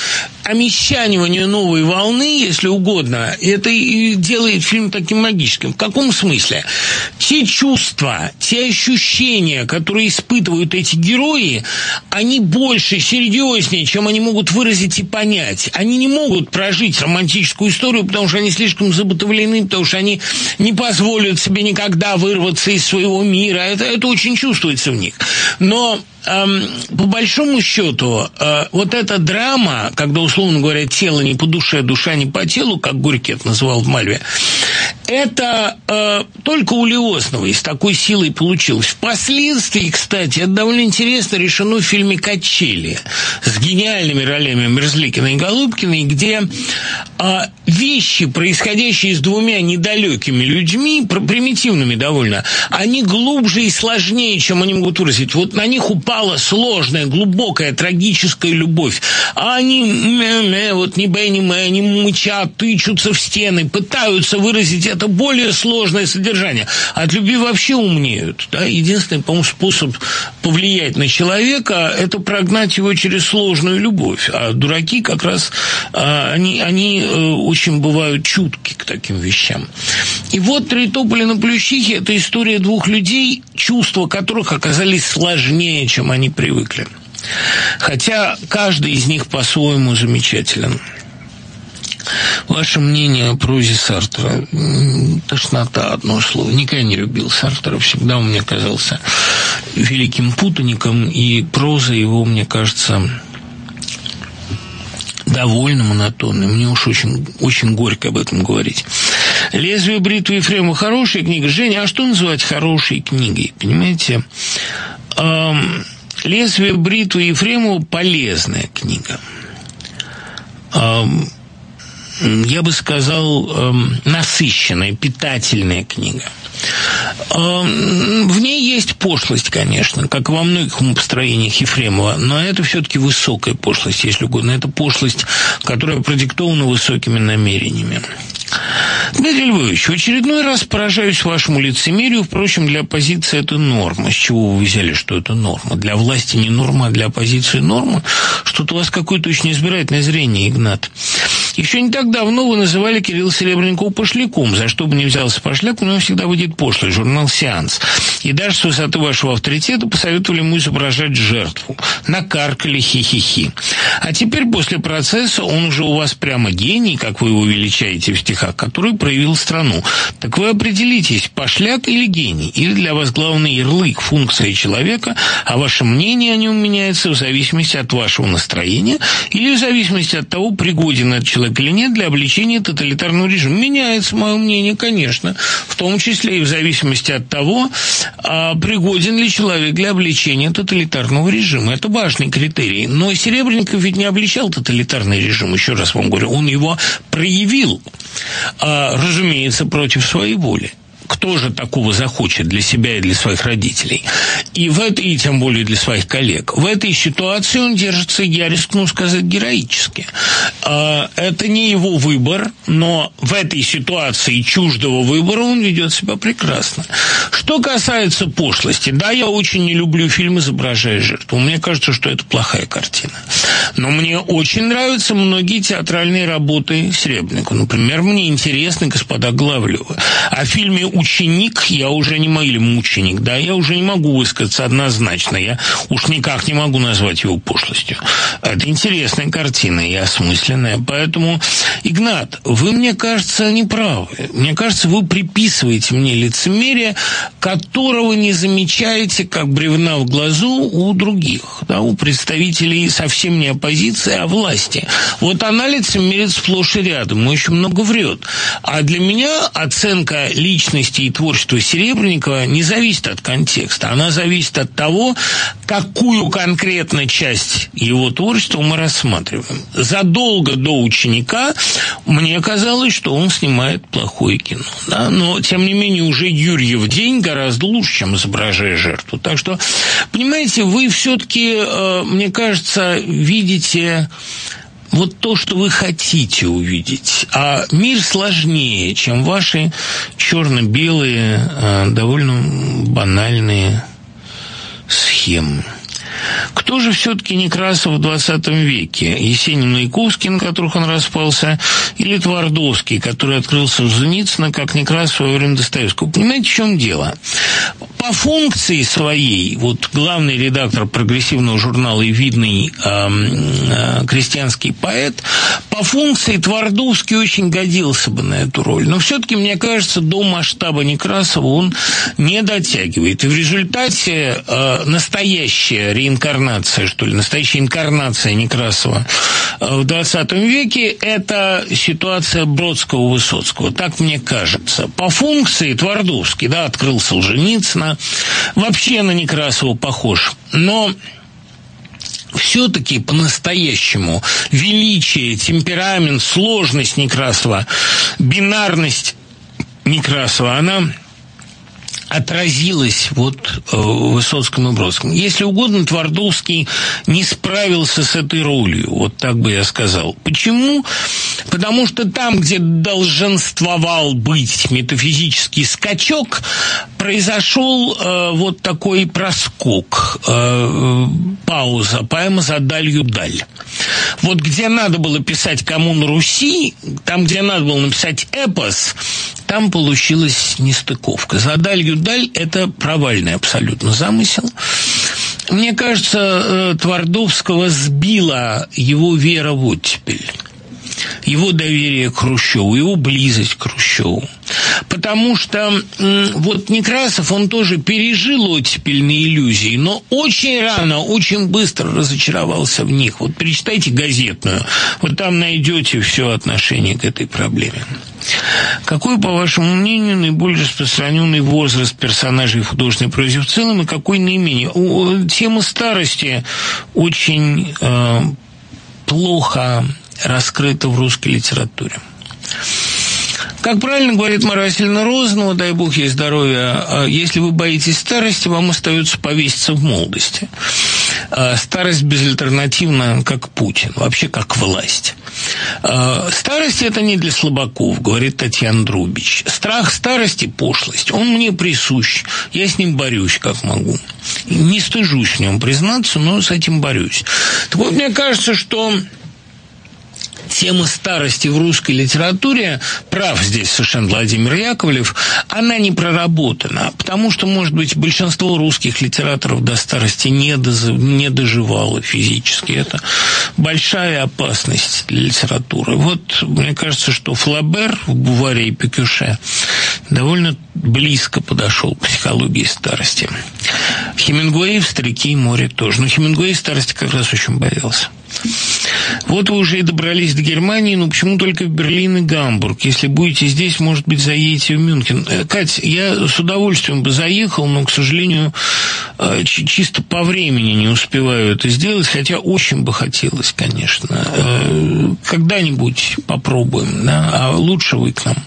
омещанивание новой волны, если угодно, это и делает фильм таким магическим. В каком смысле? Те чувства, те ощущения, которые испытывают эти герои, они больше, серьезнее, чем они могут выразить и понять. Они не могут прожить романтическую историю, потому что они слишком забытовлены, потому что они не позволят себе никогда вырваться из своего мира. Это очень чувствуется в них. Но по большому счету, вот эта драма, когда, условно говоря, тело не по душе, душа не по телу, как Горький это называл в «Мальве», это только у Лиоснова с такой силой получилось. Впоследствии, кстати, это довольно интересно решено в фильме «Качели» с гениальными ролями Мерзликина и Голубкиной, где вещи, происходящие с двумя недалекими людьми, примитивными довольно, они глубже и сложнее, чем они могут выразить. Вот на них упала сложная, глубокая, трагическая любовь. А они вот ни бэ, ни мэ, они мычат, тычутся в стены, пытаются выразить это более сложное содержание. От любви вообще умнеют. Да? Единственный, по-моему, способ повлиять на человека – это прогнать его через сложную любовь. А дураки как раз, они очень бывают чутки к таким вещам. И вот «Три тополя на Плющихе» – это история двух людей, чувства которых оказались сложнее, чем они привыкли. Хотя каждый из них по-своему замечателен. Ваше мнение о прозе Сартра? Тошнота, одно слово. Никогда не любил Сартра. Всегда он мне казался великим путаником, и проза его, мне кажется, довольно монотонной. Мне уж очень, очень горько об этом говорить. «Лезвие бритвы Ефремова» хорошая книга. Женя, а что называть хорошей книгой? Понимаете? «Лезвие бритвы Ефремова» полезная книга. Я бы сказал, насыщенная, питательная книга. В ней есть пошлость, конечно, как во многих умопостроениях Ефремова, но это все-таки высокая пошлость, если угодно. Это пошлость, которая продиктована высокими намерениями. Дмитрий Львович, в очередной раз поражаюсь вашему лицемерию. Впрочем, для оппозиции это норма. С чего вы взяли, что это норма? Для власти не норма, а для оппозиции норма? Что-то у вас какое-то очень избирательное зрение, Игнат. Еще не так давно вы называли Кирилла Серебренникова пошляком. За что бы ни взялся пошляк, у него всегда выйдет пошлый журнал «Сеанс». И даже с высоты вашего авторитета посоветовали ему изображать жертву. Накаркали хи-хи-хи. А теперь, после процесса, он уже у вас прямо гений, как вы его величаете в стихах, который проявил страну. Так вы определитесь, пошляк или гений? Или для вас главный ярлык, функция человека, а ваше мнение о нем меняется в зависимости от вашего настроения или в зависимости от того, пригоден этот человек или нет для обличения тоталитарного режима? Меняется мое мнение, конечно, в том числе и в зависимости от того, пригоден ли человек для обличения тоталитарного режима. Это важный критерий. Но Серебренников ведь не обличал тоталитарный режим, еще раз вам говорю, он его проявил, разумеется, против своей воли. Кто же такого захочет для себя и для своих родителей? И тем более для своих коллег. В этой ситуации он держится, я рискну сказать, героически. Это не его выбор, но в этой ситуации чуждого выбора он ведет себя прекрасно. Что касается пошлости, да, я очень не люблю фильм «Изображая жертву». Мне кажется, что это плохая картина. Но мне очень нравятся многие театральные работы Серебренникова. Например, мне интересны «Господа Главлевы». О фильме «Ученик» я уже не могу, или «Мученик», да, я уже не могу высказаться однозначно. Я уж никак не могу назвать его пошлостью. Это интересная картина и осмысленная. Поэтому, Игнат, вы, мне кажется, не правы. Мне кажется, вы приписываете мне лицемерие, которого не замечаете, как бревна в глазу у других, да, у представителей совсем не оппозиции, а власти. Вот она лицемерит сплошь и рядом, очень много врет. А для меня оценка личности и творчества Серебренникова не зависит от контекста. Она зависит от того, какую конкретно часть его творчества мы рассматриваем. Задолго до «Ученика» мне казалось, что он снимает плохое кино. Да? Но, тем не менее, уже «Юрьев день» гораздо лучше, чем «Изображая жертву». Так что, понимаете, вы все-таки, мне кажется, видите вот то, что вы хотите увидеть. А мир сложнее, чем ваши черно-белые, довольно банальные схемы. Кто же все-таки Некрасов в 20 веке? Есенин и Ковский, на которых он распался, или Твардовский, который открылся в Зеницыно, как Некрасов во время Достоевского? Понимаете, в чем дело? По функции своей, вот главный редактор прогрессивного журнала и видный крестьянский поэт, по функции Твардовский очень годился бы на эту роль. Но все-таки, мне кажется, до масштаба Некрасова он не дотягивает. И в результате настоящая реинкарнация, что ли, настоящая инкарнация Некрасова в 20 веке – это ситуация Бродского-Высоцкого. Так мне кажется. По функции Твардовский, да, открыл Солженицына, вообще на Некрасова похож. Но все-таки по-настоящему величие, темперамент, сложность Некрасова, бинарность Некрасова, она отразилась вот в Высоцком и Бродском. Если угодно, Твардовский не справился с этой ролью, вот так бы я сказал. Почему? Потому что там, где долженствовал быть метафизический скачок, произошел вот такой проскок, пауза, поэма «За далью даль». Вот где надо было писать «Кому на Руси», там, где надо было написать эпос, там получилась нестыковка. «За далью даль» – это провальный абсолютно замысел. Мне кажется, Твардовского сбила его вера в оттепель, его доверие к Хрущеву, его близость к Хрущеву. Потому что вот Некрасов, он тоже пережил оттепельные иллюзии, но очень рано, очень быстро разочаровался в них. Вот перечитайте «Газетную», вот там найдете все отношение к этой проблеме. Какой, по вашему мнению, наиболее распространенный возраст персонажей в художественной прозе в целом, и какой наименее? Тема старости очень плохо раскрыта в русской литературе. Как правильно говорит Мария Васильевна Розанова, дай бог ей здоровья, если вы боитесь старости, вам остается повеситься в молодости. Старость безальтернативна, как Путин, вообще как власть. Старость – это не для слабаков, говорит Татьяна Друбич. Страх старости – пошлость. Он мне присущ, я с ним борюсь, как могу. Не стыжусь в нем признаться, но с этим борюсь. Так вот, мне кажется, что тема старости в русской литературе, прав здесь совершенно Владимир Яковлев, она не проработана, потому что, может быть, большинство русских литераторов до старости не доживало физически. Это большая опасность для литературы. Вот, мне кажется, что Флабер в «Буваре и Пикюше» довольно близко подошел к психологии старости. Хемингуэй в «Старике и море» тоже. Но Хемингуэй старости как раз очень боялся. Вот вы уже и добрались до Германии, но почему только в Берлин и Гамбург? Если будете здесь, может быть, заедете в Мюнхен. Кать, я с удовольствием бы заехал, но, к сожалению, чисто по времени не успеваю это сделать, хотя очень бы хотелось, конечно. Когда-нибудь попробуем, да? А лучше вы к нам.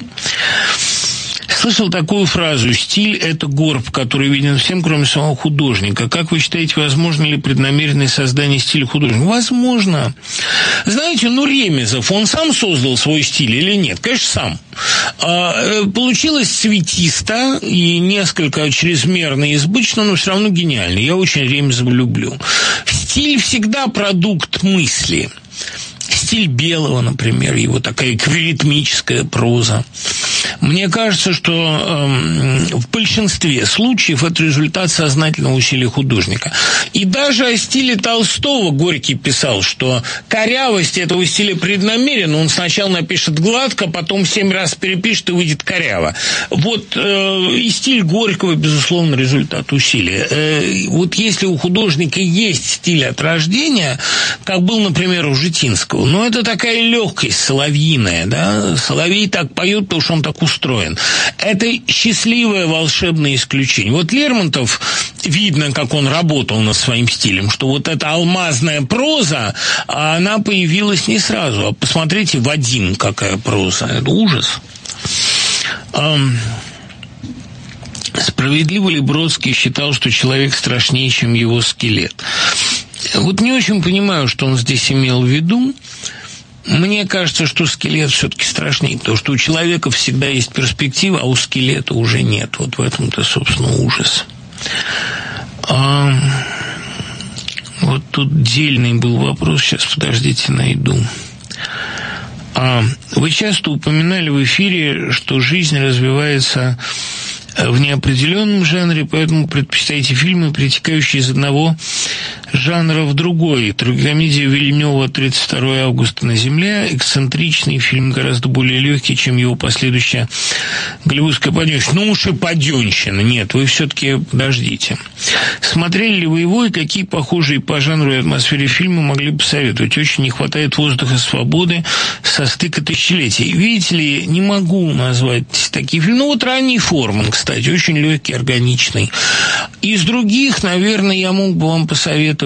Слышал такую фразу: «Стиль – это горб, который виден всем, кроме самого художника». Как вы считаете, возможно ли преднамеренное создание стиля художника? Возможно. Знаете, Ремезов, он сам создал свой стиль или нет? Конечно, сам. Получилось цветисто и несколько чрезмерно избыточно, но все равно гениально. Я очень Ремезова люблю. Стиль всегда продукт мысли. Стиль Белого, например, его такая квиритмическая проза. Мне кажется, что в большинстве случаев это результат сознательного усилия художника. И даже о стиле Толстого Горький писал, что корявость этого стиля преднамерена. Он сначала напишет гладко, потом 7 раз перепишет и выйдет коряво. Вот и стиль Горького, безусловно, результат усилия. Вот если у художника есть стиль от рождения, как был, например, у Житинского, но это такая легкость соловьиная, да? Соловей так поет, потому что он так устроен. Это счастливое волшебное исключение. Вот Лермонтов, видно, как он работал над своим стилем, что вот эта алмазная проза, она появилась не сразу. А посмотрите, Вадим, какая проза. Это ужас. Справедливо ли Бродский считал, что человек страшнее, чем его скелет? Вот не очень понимаю, что он здесь имел в виду. Мне кажется, что скелет все-таки страшнее, потому что у человека всегда есть перспектива, а у скелета уже нет. Вот в этом-то, собственно, ужас. Вот тут дельный был вопрос, сейчас, подождите, найду. Вы часто упоминали в эфире, что жизнь развивается в неопределенном жанре, поэтому предпочитаете фильмы, перетекающие из одного жанра в другой. Трагикомедия Вильнёва «32 августа на земле», эксцентричный фильм, гораздо более легкий, чем его последующая голливудская паденщина. Ну уж и паденщина. Нет, вы все-таки подождите. Смотрели ли вы его и какие похожие по жанру и атмосфере фильмы могли бы посоветовать? Очень не хватает воздуха свободы со стыка тысячелетий. Видите ли, не могу назвать такие фильмы. Ну вот ранний Форман, кстати, очень легкий, органичный. Из других, наверное, я мог бы вам посоветовать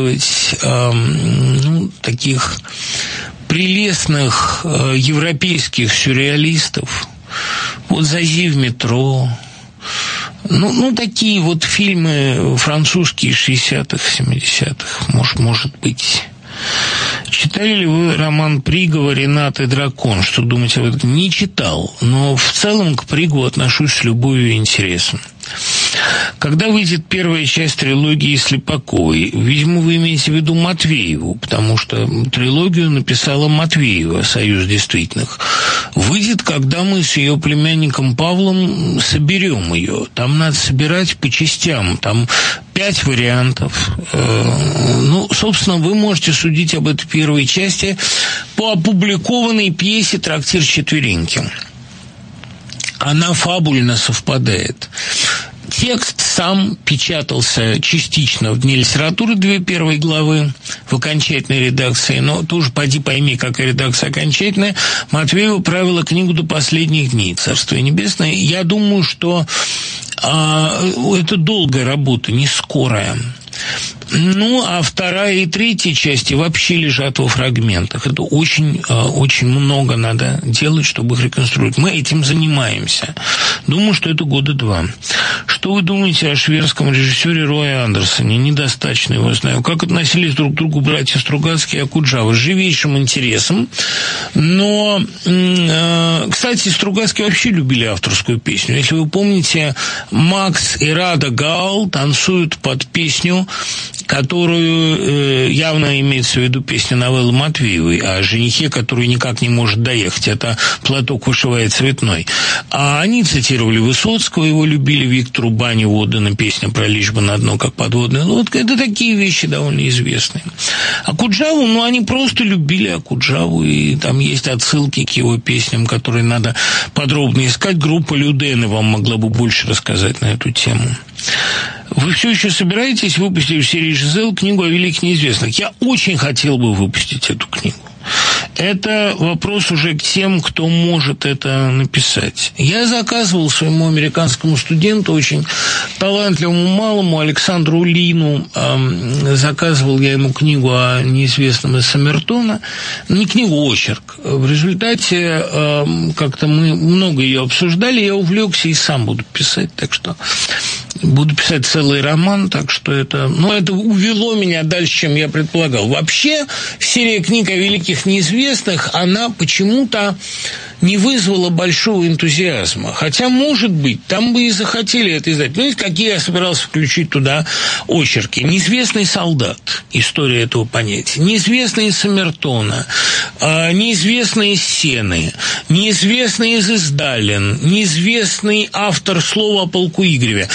таких прелестных европейских сюрреалистов. Вот «Зази в метро». Такие вот фильмы французские 60-х, 70-х, может быть. Читали ли вы роман Пригова «Ренат и дракон»? Что думаете об этом? Не читал, но в целом к Пригову отношусь с любовью и интересом. Когда выйдет первая часть трилогии Слепаковой? Видимо, вы имеете в виду Матвееву, потому что трилогию написала Матвеева, «Союз действительных». Выйдет, когда мы с ее племянником Павлом соберем ее. Там надо собирать по частям, там 5 вариантов. Собственно, вы можете судить об этой первой части по опубликованной пьесе «Трактир Четвереньки». Она фабульно совпадает. Текст сам печатался частично в «Дне литературы», 2 первые главы в окончательной редакции, но тоже поди пойми, какая редакция окончательная. Матвеева правила книгу до последних дней, Царствие Небесное. Я думаю, что это долгая работа, не скорая. А вторая и третья части вообще лежат во фрагментах. Это очень много надо делать, чтобы их реконструировать. Мы этим занимаемся. Думаю, что это 2 года. Что вы думаете о шведском режиссере Рое Андерсоне? Недостаточно его знаю. Как относились друг к другу братья Стругацкие и Окуджава? С живейшим интересом. Но, кстати, Стругацкие вообще любили авторскую песню. Если вы помните, Макс и Рада Гаал танцуют под песню, которую явно имеется в виду песня новеллы Матвеевой о женихе, который никак не может доехать. Это «Платок вышивает цветной». А они цитировали Высоцкого, его любили, Виктору Баню отдана песня про «Лишь бы на дно, как подводная лодка». Это такие вещи довольно известные. Окуджаву, они просто любили Окуджаву, и там есть отсылки к его песням, которые надо подробно искать. Группа Людены вам могла бы больше рассказать на эту тему. Вы все еще собираетесь выпустить в серии «Жизель» книгу о великих неизвестных? Я очень хотел бы выпустить эту книгу. Это вопрос уже к тем, кто может это написать. Я заказывал своему американскому студенту, очень талантливому малому, Александру Лину, заказывал я ему книгу о неизвестном из Саммертона. Не книгу, очерк. В результате как-то мы много ее обсуждали, я увлекся и сам буду писать, так что буду писать целый роман, так что это увело меня дальше, чем я предполагал. Вообще, серия книг о великих неизвестных, она почему-то не вызвала большого энтузиазма. Хотя, может быть, там бы и захотели это издать. Знаете, какие я собирался включить туда очерки? «Неизвестный солдат», история этого понятия, «Неизвестный из Саммертона», «Неизвестный из Сены», «Неизвестный из Издалин», «Неизвестный автор слова о полку Игореве».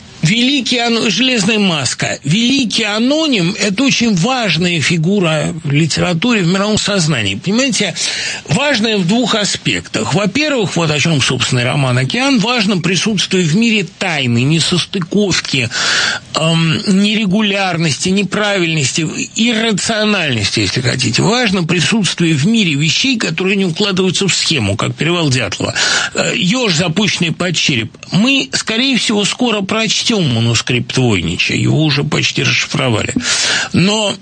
Железная маска. Великий аноним – это очень важная фигура в литературе, в мировом сознании. Понимаете, важная в 2 аспектах. Во-первых, вот о чем, собственно, роман «Океан», важно присутствие в мире тайны, несостыковки, нерегулярности, неправильности, иррациональности, если хотите. Важно присутствие в мире вещей, которые не укладываются в схему, как «Перевал Дятлова». «Еж, запущенный под череп». Мы, скорее всего, скоро прочтем манускрипт Войнича, его уже почти расшифровали. Но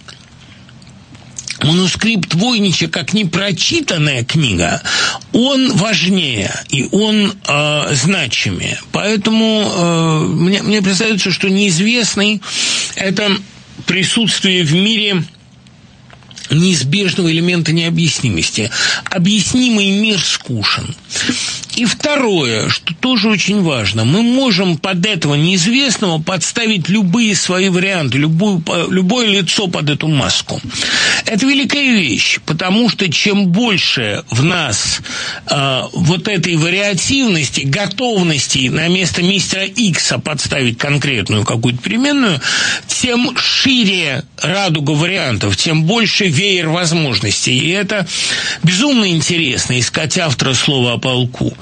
манускрипт Войнича, как непрочитанная книга, он важнее и он значимее. Поэтому мне представляется, что неизвестный – это присутствие в мире неизбежного элемента необъяснимости. Объяснимый мир скучен. И второе, что тоже очень важно, мы можем под этого неизвестного подставить любые свои варианты, любое лицо под эту маску. Это великая вещь, потому что чем больше в нас вот этой вариативности, готовности на место мистера Икса подставить конкретную какую-то переменную, тем шире радуга вариантов, тем больше веер возможностей. И это безумно интересно, искать автора слова о полку.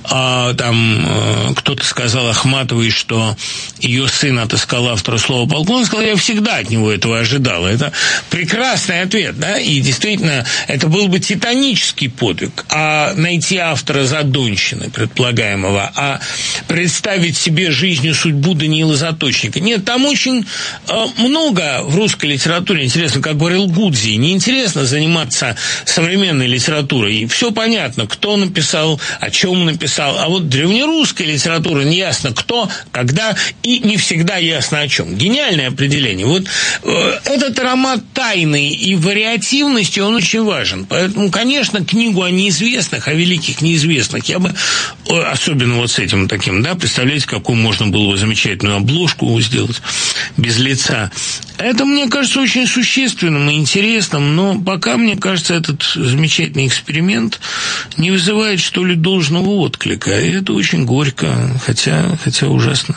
Там кто-то сказал Ахматовой, что ее сын отыскал автора слова о полку. Он сказал, я всегда от него этого ожидал. Это прекрасный ответ, да? И действительно, это был бы титанический подвиг. А найти автора «Задонщины» предполагаемого, а представить себе жизнь и судьбу Даниила Заточника. Нет, там очень много в русской литературе. Интересно, как говорил Гудзи, неинтересно заниматься современной литературой. И все понятно, кто написал, о чем написал. А вот древнерусская литература неясно кто, когда и не всегда ясно о чем. Гениальное определение. Вот этот аромат тайны и вариативности, он очень важен. Поэтому, конечно, книгу о неизвестных, о великих неизвестных, я бы, особенно вот с этим таким, да, представляете, какую можно было бы замечательную обложку сделать без лица. Это, мне кажется, очень существенным и интересным, но пока, мне кажется, этот замечательный эксперимент не вызывает, что ли, должного отклика. И это очень горько, хотя ужасно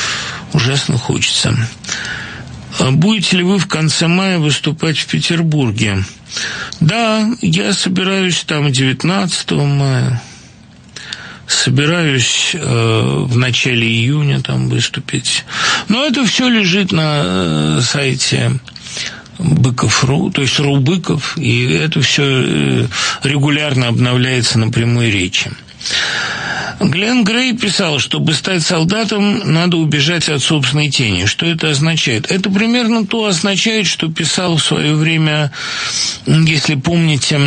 хочется. Будете ли вы в конце мая выступать в Петербурге? Да, я собираюсь там 19 мая. Собираюсь в начале июня там выступить. Но это все лежит на сайте Быков.ру, то есть РуБыков, и это все регулярно обновляется на прямой речи. Глен Грей писал, чтобы стать солдатом, надо убежать от собственной тени. Что это означает? Это примерно то означает, что писал в свое время, если помните,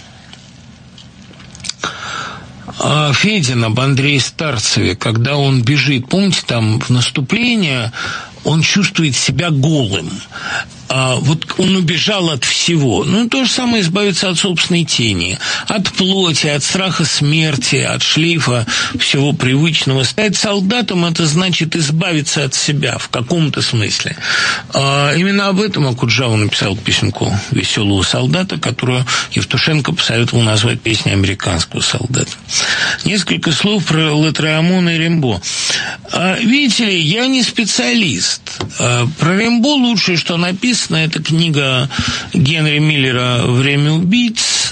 Федин об Андрее Старцеве, когда он бежит. Помните, там в наступление он чувствует себя голым. Вот он убежал от всего. Ну, то же самое избавиться от собственной тени, от плоти, от страха смерти, от шлейфа всего привычного. Стать солдатом – это значит избавиться от себя в каком-то смысле. Именно об этом Акуджава написал песенку «Веселого солдата», которую Евтушенко посоветовал назвать песней американского солдата. Несколько слов про Латреамона и Рембо. Видите ли, я не специалист. Про Рембо лучшее, что написано, это книга Генри Миллера «Время убийц».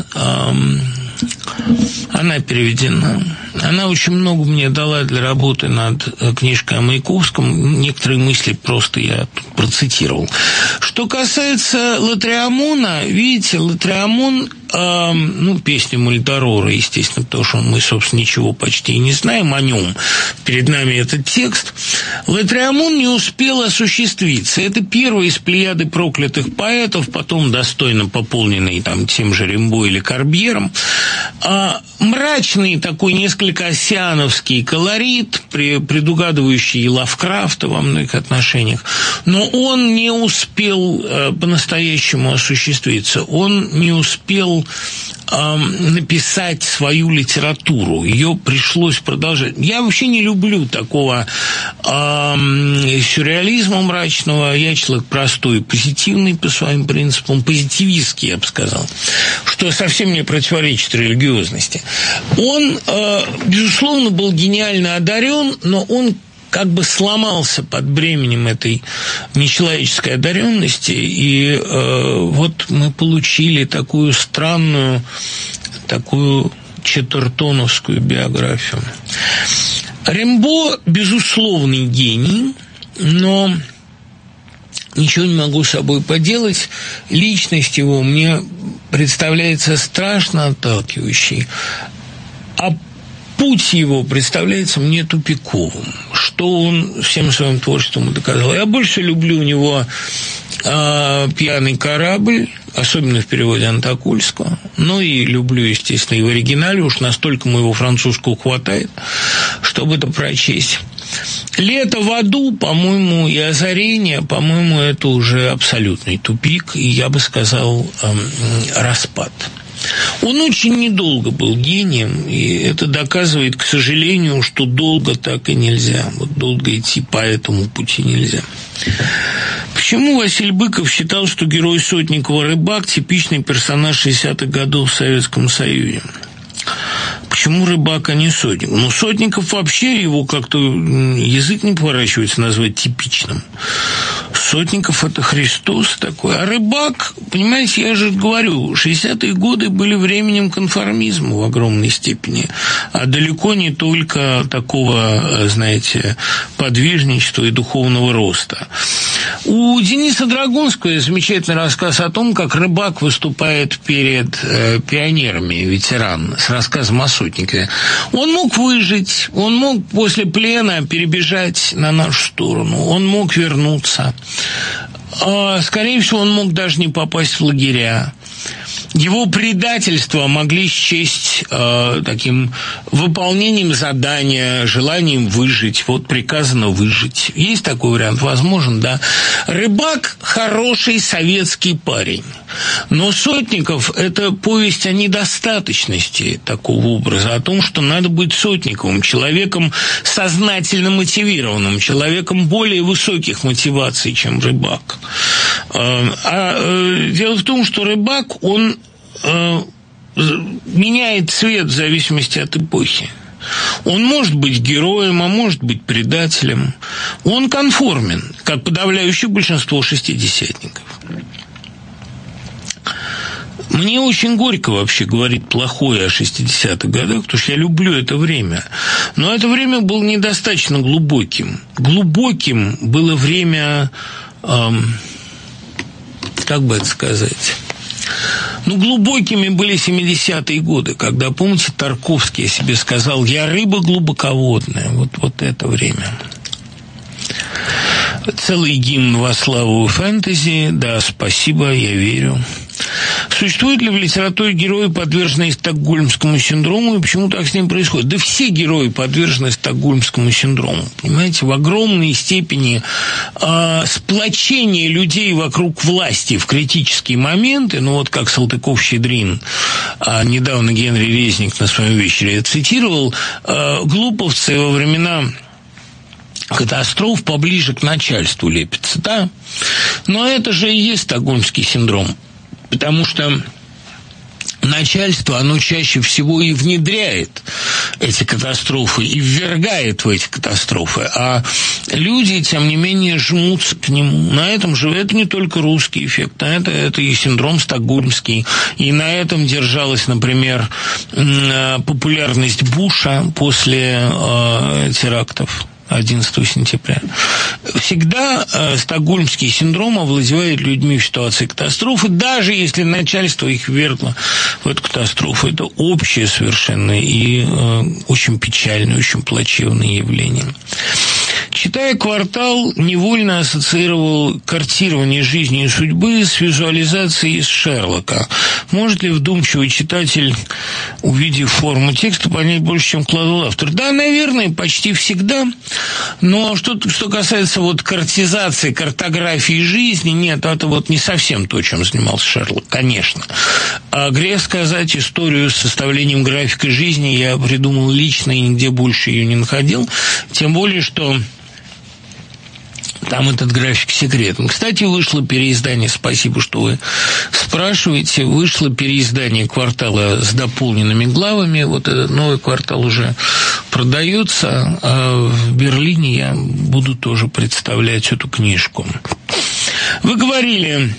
Она переведена. Она очень много мне дала для работы над книжкой о Маяковском. Некоторые мысли просто я тут процитировал. Что касается Латреамона, видите, Латреамон, песня Мальдорора, естественно, потому что мы, собственно, ничего почти не знаем о нем. Перед нами этот текст. Латреамон не успел осуществиться. Это первый из плеяды проклятых поэтов, потом достойно пополненный там тем же Рембо или Корбьером. Мрачный такой несколько оссиановский колорит, предугадывающий Лавкрафта во многих отношениях, но он не успел по-настоящему осуществиться. Он не успел написать свою литературу. Ее пришлось продолжать. Я вообще не люблю такого сюрреализма мрачного. Я человек простой, позитивный по своим принципам, позитивистский, я бы сказал, что совсем не противоречит религиозности. Он, безусловно, был гениально одарен, но он как бы сломался под бременем этой нечеловеческой одаренности, и вот мы получили такую странную, такую чаттертоновскую биографию. Рембо – безусловный гений, но ничего не могу с собой поделать. Личность его мне представляется страшно отталкивающей, а путь его представляется мне тупиковым, что он всем своим творчеством и доказал. Я больше люблю у него «Пьяный корабль», особенно в переводе Антокольского, ну и люблю, естественно, и в оригинале, уж настолько моего французского хватает, чтобы это прочесть. «Лето в аду», по-моему, и «Озарение», по-моему, это уже абсолютный тупик, и я бы сказал, распад. Он очень недолго был гением, и это доказывает, к сожалению, что долго так и нельзя. Вот долго идти по этому пути нельзя. Почему Василий Быков считал, что герой Сотникова Рыбак – типичный персонаж 60-х годов в Советском Союзе? Почему Рыбак, а не Сотников? Ну, Сотников вообще, его как-то язык не поворачивается назвать типичным. Сотников – это Христос такой. А Рыбак, понимаете, я же говорю, 60-е годы были временем конформизма в огромной степени, а далеко не только такого, знаете, подвижничества и духовного роста. У Дениса Драгунского замечательный рассказ о том, как Рыбак выступает перед пионерами, ветеран, с рассказом о Сотникове. Он мог выжить, он мог после плена перебежать на нашу сторону, он мог вернуться. Скорее всего, он мог даже не попасть в лагеря. Его предательство могли счесть таким выполнением задания, желанием выжить. Вот приказано выжить. Есть такой вариант? Возможен, да. Рыбак – хороший советский парень. Но Сотников – это повесть о недостаточности такого образа, о том, что надо быть Сотниковым, человеком сознательно мотивированным, человеком более высоких мотиваций, чем Рыбак. Дело в том, что Рыбак, он меняет цвет в зависимости от эпохи. Он может быть героем, а может быть предателем. Он конформен, как подавляющее большинство шестидесятников. Мне очень горько вообще говорить плохое о 60-х годах, потому что я люблю это время. Но это время было недостаточно глубоким. Глубоким было время, как бы это сказать... Ну, глубокими были 70-е годы, когда, помните, Тарковский о себе сказал: «Я рыба глубоководная». Вот это время. Целый гимн во славу фэнтези. Да, спасибо, я верю. Существуют ли в литературе герои, подверженные стокгольмскому синдрому, и почему так с ним происходит? Да все герои подвержены стокгольмскому синдрому. Понимаете, в огромной степени сплочение людей вокруг власти в критические моменты, ну вот как Салтыков-Щедрин, недавно Генри Резник на своем вечере цитировал, глуповцы во времена катастроф поближе к начальству лепятся, да? Но это же и есть стокгольмский синдром. Потому что начальство, оно чаще всего и внедряет эти катастрофы, и ввергает в эти катастрофы, а люди, тем не менее, жмутся к нему. На этом же, это не только русский эффект, а это и синдром стокгольмский, и на этом держалась, например, популярность Буша после терактов 11 сентября. Всегда стокгольмский синдром овладевает людьми в ситуации катастрофы, даже если начальство их ввергло в эту катастрофу. Это общее совершенно и очень печальное, очень плачевное явление. Читая «Квартал», невольно ассоциировал картирование жизни и судьбы с визуализацией из Шерлока. Может ли вдумчивый читатель, увидев форму текста, понять больше, чем вкладывал автор? Да, наверное, почти всегда. Но что касается вот картизации, картографии жизни, нет, это вот не совсем то, чем занимался Шерлок, конечно. А грех сказать, историю с составлением графика жизни я придумал лично и нигде больше ее не находил. Тем более, что там этот график секретный. Кстати, вышло переиздание, спасибо, что вы спрашиваете, вышло переиздание «Квартала» с дополненными главами. Вот этот новый «Квартал» уже продается, а в Берлине я буду тоже представлять эту книжку. Вы говорили,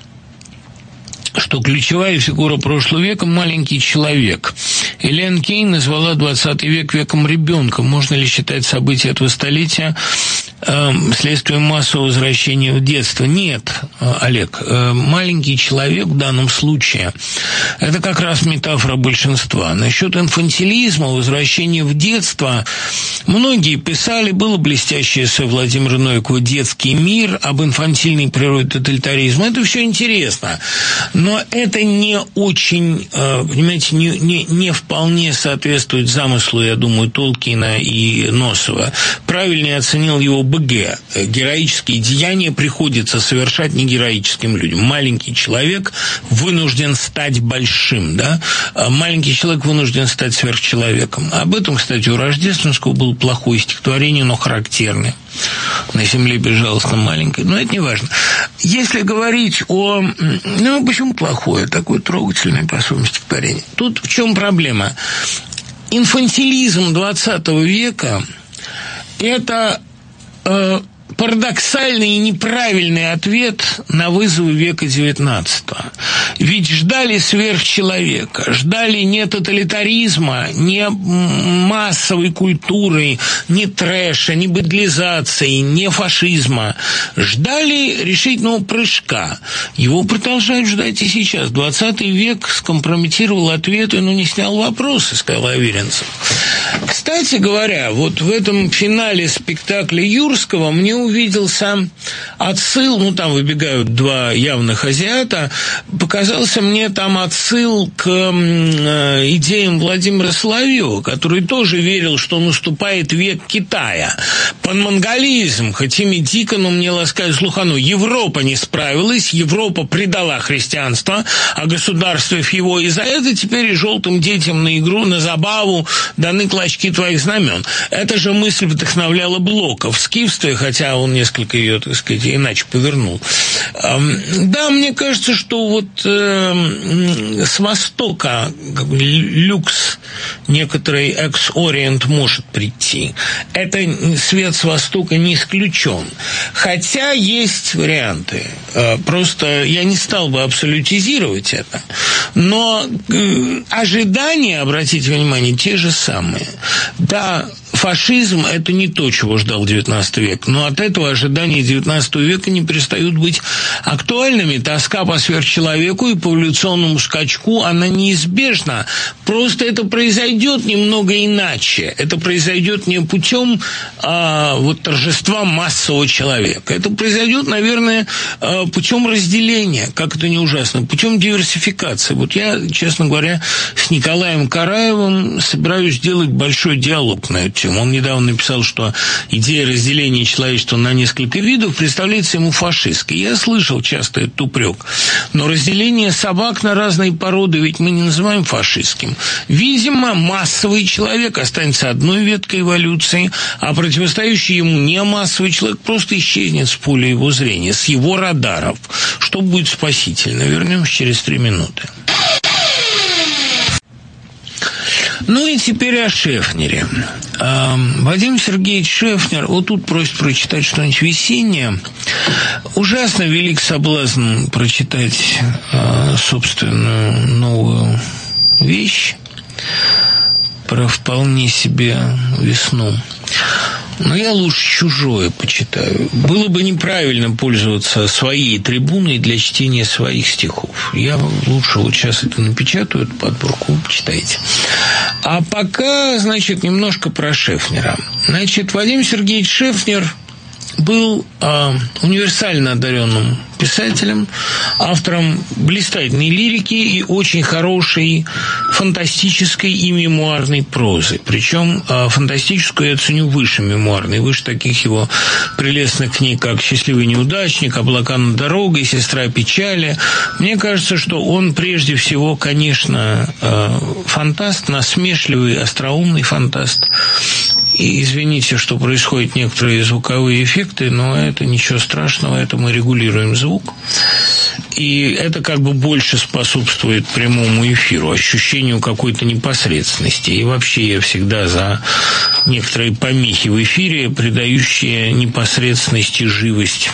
что ключевая фигура прошлого века – маленький человек. Элен Кейн назвала 20 век веком ребенка. Можно ли считать события этого столетия следствием массового возвращения в детство? Нет, Олег. Маленький человек в данном случае – это как раз метафора большинства. Насчет инфантилизма, возвращения в детство, многие писали, было блестящее эссе Владимира Новикова «Детский мир» об инфантильной природе тоталитаризма. Это все интересно, но это не очень, понимаете, не вполне соответствует замыслу, я думаю, Толкина и Носова. Правильнее оценил его Быков ГГ. Героические деяния приходится совершать негероическим людям. Маленький человек вынужден стать большим, да? Маленький человек вынужден стать сверхчеловеком. Об этом, кстати, у Рождественского было плохое стихотворение, но характерное. На земле безжалостно маленькой. Но это не важно. Если говорить о... Ну, почему плохое? Такое трогательное по-своему стихотворение. Тут в чем проблема? Инфантилизм XX века – это парадоксальный и неправильный ответ на вызовы века XIX. Ведь ждали сверхчеловека, ждали не тоталитаризма, не массовой культуры, не трэша, не быдлизации, не фашизма. Ждали решительного прыжка. Его продолжают ждать и сейчас. 20 век скомпрометировал ответы, но не снял вопросы, сказал Аверинцев. Кстати говоря, вот в этом финале спектакля Юрского мне увиделся отсыл, ну, там выбегают два явных азиата, показался мне там отсыл к идеям Владимира Соловьева, который тоже верил, что наступает век Китая. Панмонголизм, хоть ими дико, но мне ласкает слуха, но Европа не справилась, Европа предала христианство, огосударствив его, и за это теперь и желтым детям на игру, на забаву даны клочки твоих знамен. Эта же мысль вдохновляла Блока в скифстве, хотя он несколько ее, так сказать, иначе повернул. Да, мне кажется, что вот с Востока люкс, некоторый экс-ориент может прийти. Это свет с Востока не исключен. Хотя есть варианты. Просто я не стал бы абсолютизировать это. Но ожидания, обратите внимание, те же самые. Да, фашизм – это не то, чего ждал XIX век, но от этого ожидания XIX века не перестают быть актуальными. Тоска по сверхчеловеку и по эволюционному скачку, она неизбежна. Просто это произойдет немного иначе. Это произойдет не путем вот торжества массового человека. Это произойдет, наверное, путем разделения, как это не ужасно, путем диверсификации. Вот я, честно говоря, с Николаем Караевым собираюсь сделать большой диалог на эту тему. Он недавно написал, что идея разделения человечества на несколько видов представляется ему фашистской. Я слышал часто этот упрек. Но разделение собак на разные породы ведь мы не называем фашистским. Видимо, массовый человек останется одной веткой эволюции, а противостоящий ему не массовый человек просто исчезнет с поля его зрения, с его радаров. Что будет спасительно? Вернемся через 3 минуты. Ну и теперь о Шефнере. Вадим Сергеевич Шефнер, вот тут просит прочитать что-нибудь весеннее. Ужасно велик соблазн прочитать собственную новую вещь про вполне себе весну. Но я лучше чужое почитаю. Было бы неправильно пользоваться своей трибуной для чтения своих стихов. Я лучше вот сейчас это напечатаю, эту подборку, почитайте. А пока, значит, немножко про Шефнера. Значит, Вадим Сергеевич Шефнер был универсально одаренным писателем, автором блистательной лирики и очень хорошей фантастической и мемуарной прозы. Причем фантастическую я ценю выше мемуарной, выше таких его прелестных книг, как «Счастливый неудачник», «Облака над дорогой», «Сестра печали». Мне кажется, что он прежде всего, конечно, фантаст, насмешливый, остроумный фантаст. И извините, что происходят некоторые звуковые эффекты, но это ничего страшного, это мы регулируем звук. И это как бы больше способствует прямому эфиру, ощущению какой-то непосредственности. И вообще я всегда за некоторые помехи в эфире, придающие непосредственность и живость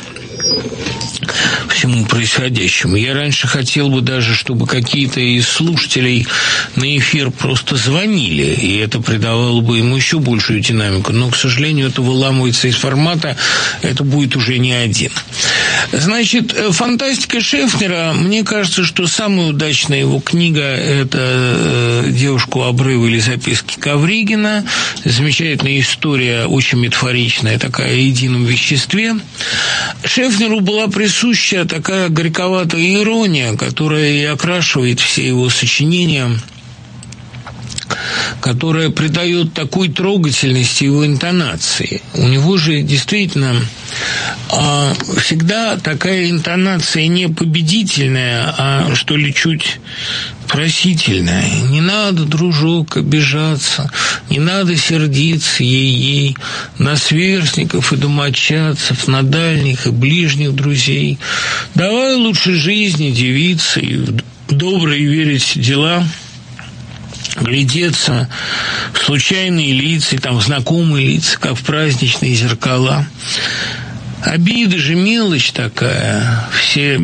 всему происходящему. Я раньше хотел бы даже, чтобы какие-то из слушателей на эфир просто звонили, и это придавало бы ему еще большую динамику. Но, к сожалению, это выламывается из формата, это будет уже не один. Значит, фантастика Шефнера, мне кажется, что самая удачная его книга – это «Девушка у обрыва» или «Записки Ковригина». Замечательная история, очень метафоричная, такая о едином веществе. Шефнеру была присуща такая горьковатая ирония, которая и окрашивает все его сочинения, которая придает такой трогательности его интонации. У него же действительно всегда такая интонация не победительная, а что ли чуть просительная. Не надо, дружок, обижаться, не надо сердиться ей-ей на сверстников и домочадцев, на дальних и ближних друзей. Давай лучше жизни девиться и в добрые верить дела, глядеться в случайные лица, там, в знакомые лица, как в праздничные зеркала. Обида же мелочь такая, все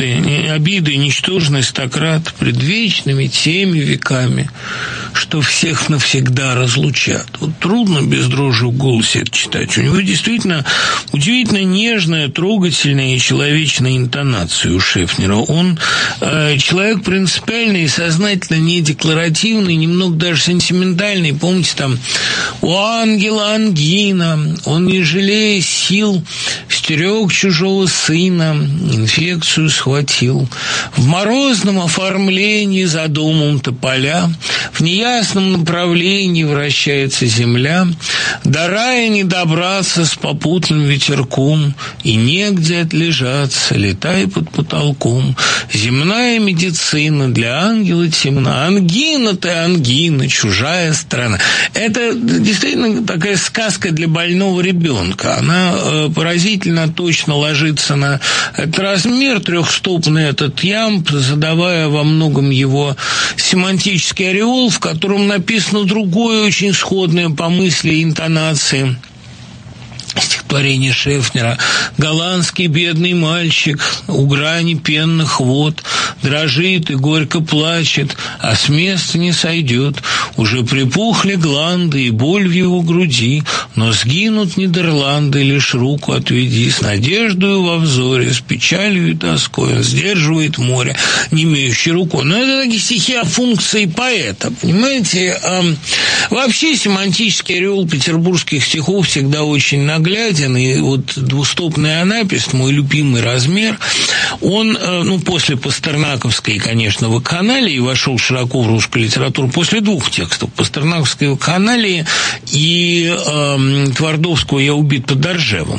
обиды ничтожны стократ пред вечными теми веками, что всех навсегда разлучат. Вот трудно без дрожи в голосе это читать. У него действительно удивительно нежная, трогательная и человечная интонация у Шефнера. Он человек принципиальный, сознательно не декларативный, немного даже сентиментальный. Помните, там у ангела ангина, он, не жалея сил, стерег чужого сына, инфекцию схватил. В морозном оформлении за домом тополя, в неясном направлении вращается земля, до рая не добраться с попутным ветерком, и негде отлежаться, летай под потолком. Земная медицина для ангела темна, ангина-то ангина, чужая страна. Это действительно такая сказка для больного ребенка. Она поразительно точно ложится на этот размер, трехстопный этот ямб, задавая во многом его семантический ореол, в котором написано другое, очень сходное по мысли и интонации стихотворение Шефнера. Голландский бедный мальчик у грани пенных вод дрожит и горько плачет, а с места не сойдет. Уже припухли гланды и боль в его груди, но сгинут Нидерланды, лишь руку отведи. С надеждою во взоре, с печалью и тоской он сдерживает море, не имеющий рукой. Но это такие стихи о функции поэта, понимаете? Вообще семантический ореол петербургских стихов всегда очень нагляден, и вот двустопный анапист, мой любимый размер, он, после пастернаковской, конечно, вакханалии вошел широко в русскую литературу после двух текстов: пастернаковской вакханалии и Твардовского «Я убит под Ржевом».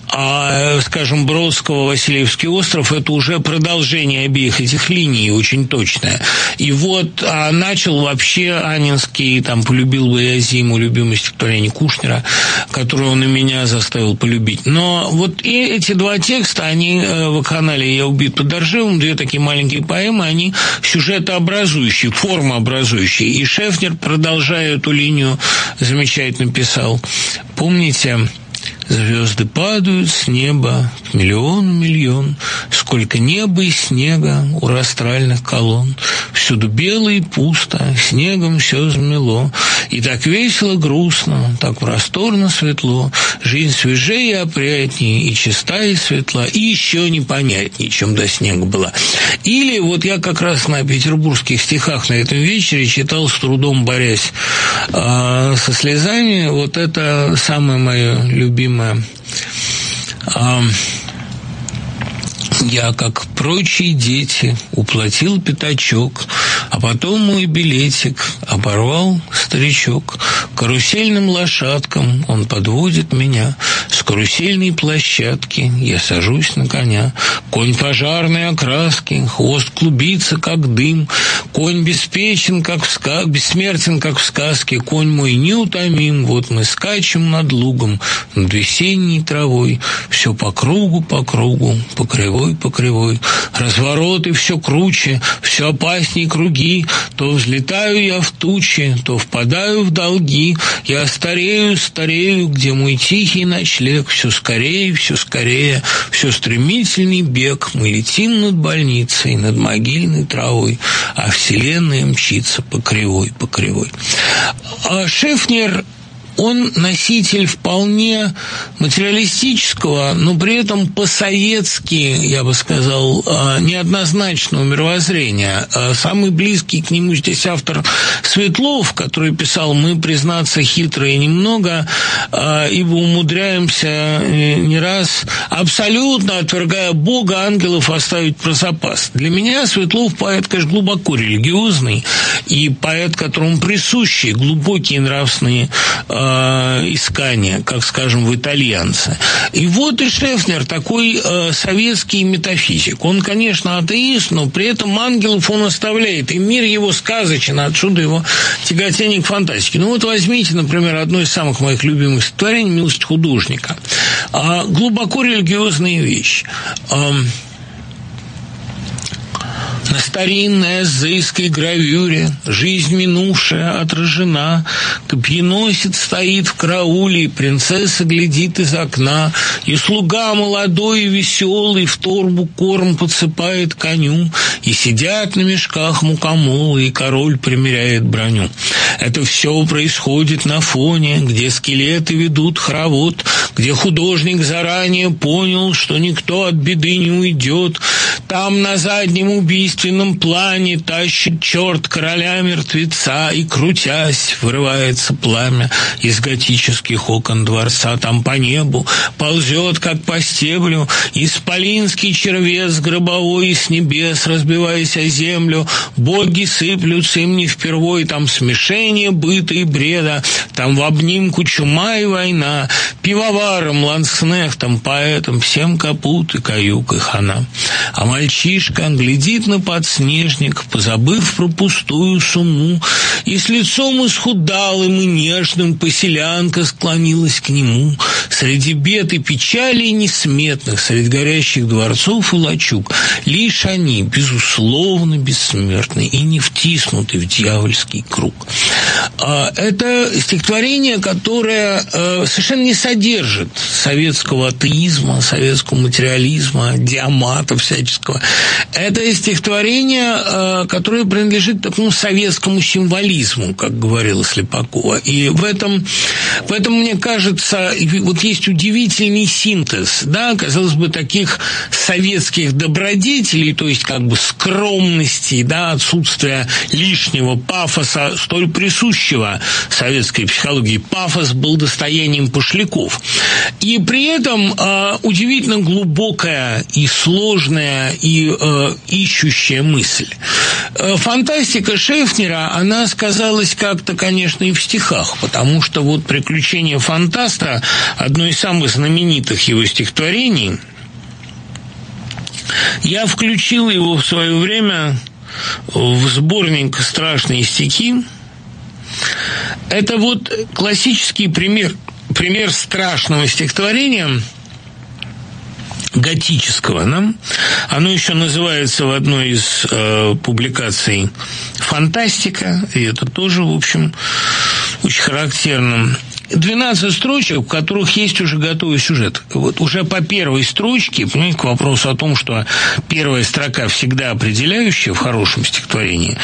А, скажем, Бродского «Васильевский остров» — это уже продолжение обеих этих линий, очень точное. И вот начал вообще Анинский, там, «Полюбил бы я зиму», любимое стихотворение Кушнера, которое он и меня заставил полюбить. Но вот и эти два текста, они вакханалия «Я убит под Ржевом», две такие маленькие поэмы, они сюжетообразующие, формообразующие. И Шефнер, продолжая эту линию, замечательно писал. Помните: звезды падают с неба, миллион, сколько неба и снега у растральных колонн. Всюду бело и пусто, снегом все замело. И так весело, грустно, так просторно, светло. Жизнь свежее и опрятнее, и чиста, и светла, и еще непонятнее, чем до снега была. Или вот я как раз на петербургских стихах на этом вечере читал, с трудом борясь со слезами, вот это самое мое любимое. Я, как прочие дети, уплатил пятачок, а потом мой билетик оборвал старичок. Карусельным лошадкам он подводит меня, с карусельной площадки я сажусь на коня. Конь пожарной окраски, хвост клубится, как дым, конь беспечен, как бессмертен, как в сказке, конь мой неутомим. Вот мы скачем над лугом, над весенней травой, все по кругу, по кривой, развороты все круче, все опасней круги, то взлетаю я в тучи, то впадаю в долги, я старею, где мой тихий ночлег, все скорее, все стремительный бег, мы летим над больницей, над могильной травой, а вселенная мчится по кривой. А Шефнер, он носитель вполне материалистического, но при этом по-советски, я бы сказал, неоднозначного мировоззрения. Самый близкий к нему здесь автор Светлов, который писал: «Мы, признаться, хитрые немного, ибо умудряемся не раз, абсолютно отвергая Бога, ангелов оставить про запас». Для меня Светлов поэт, конечно, глубоко религиозный, и поэт, которому присущи глубокие нравственные искания, как, скажем, в «Итальянце». И вот и Шефнер, такой советский метафизик. Он, конечно, атеист, но при этом ангелов он оставляет, и мир его сказочен, отсюда его тяготение к фантастике. Ну вот возьмите, например, одно из самых моих любимых стихотворений «Милость художника». Глубоко религиозные вещи. На старинной азейской гравюре жизнь минувшая отражена. Копьеносец стоит в карауле, и принцесса глядит из окна, и слуга молодой и веселый в торбу корм подсыпает коню, и сидят на мешках мукомолы, и король примеряет броню. Это все происходит на фоне, где скелеты ведут хоровод, где художник заранее понял, что никто от беды не уйдет. Там на заднем убийственном плане тащит черт короля мертвеца, и, крутясь, вырывается пламя из готических окон дворца. Там по небу ползет, как по стеблю, исполинский червец гробовой, и с небес, разбиваясь о землю, боги сыплются им не впервой. Там смешение быта и бреда, там в обнимку чума и война, пивоваром, ланскнехтом, поэтом, всем капут и каюк и хана. А мальчишка глядит на подснежник, позабыв про пустую сумму, и с лицом исхудалым и нежным поселянка склонилась к нему. Среди бед и печалей несметных, среди горящих дворцов и лачуг, лишь они, безусловно, бессмертны и не втиснуты в дьявольский круг. Это стихотворение, которое совершенно не содержит советского атеизма, советского материализма, диамата всяческого. Это стихотворение, которое принадлежит такому советскому символизму, как говорила Слепакова. И в этом, мне кажется, вот есть удивительный синтез, да, казалось бы, таких советских добродетелей, то есть как бы скромности, да, отсутствия лишнего пафоса, столь присущего советской психологии. Пафос был достоянием пошляков. И при этом удивительно глубокая и сложная и ищущая мысль. Фантастика Шефнера, она сказалась как-то, конечно, и в стихах, потому что вот «Приключения фантаста», одно из самых знаменитых его стихотворений, я включил его в свое время в сборник «Страшные стихи». Это вот классический пример страшного стихотворения, готического, да? Оно еще называется в одной из публикаций «Фантастика», и это тоже, в общем, очень характерно. 12 строчек, в которых есть уже готовый сюжет. Вот уже по первой строчке, понимаете, к вопросу о том, что первая строка всегда определяющая в хорошем стихотворении,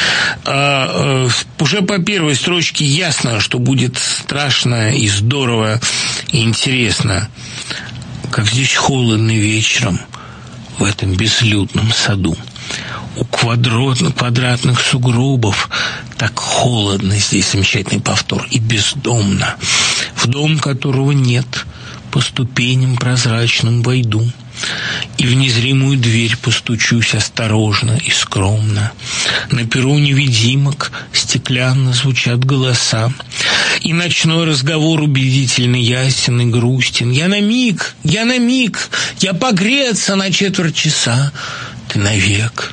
уже по первой строчке ясно, что будет страшно и здорово и интересно. Как здесь холодно вечером в этом безлюдном саду. У квадратных сугробов так холодно здесь, замечательный повтор, и бездомно. В дом, которого нет, по ступеням прозрачным войду, и в незримую дверь постучусь осторожно и скромно. На перу невидимок стеклянно звучат голоса, и ночной разговор убедительно ясен и грустен. Я на миг, я погреться на четверть часа. Ты навек,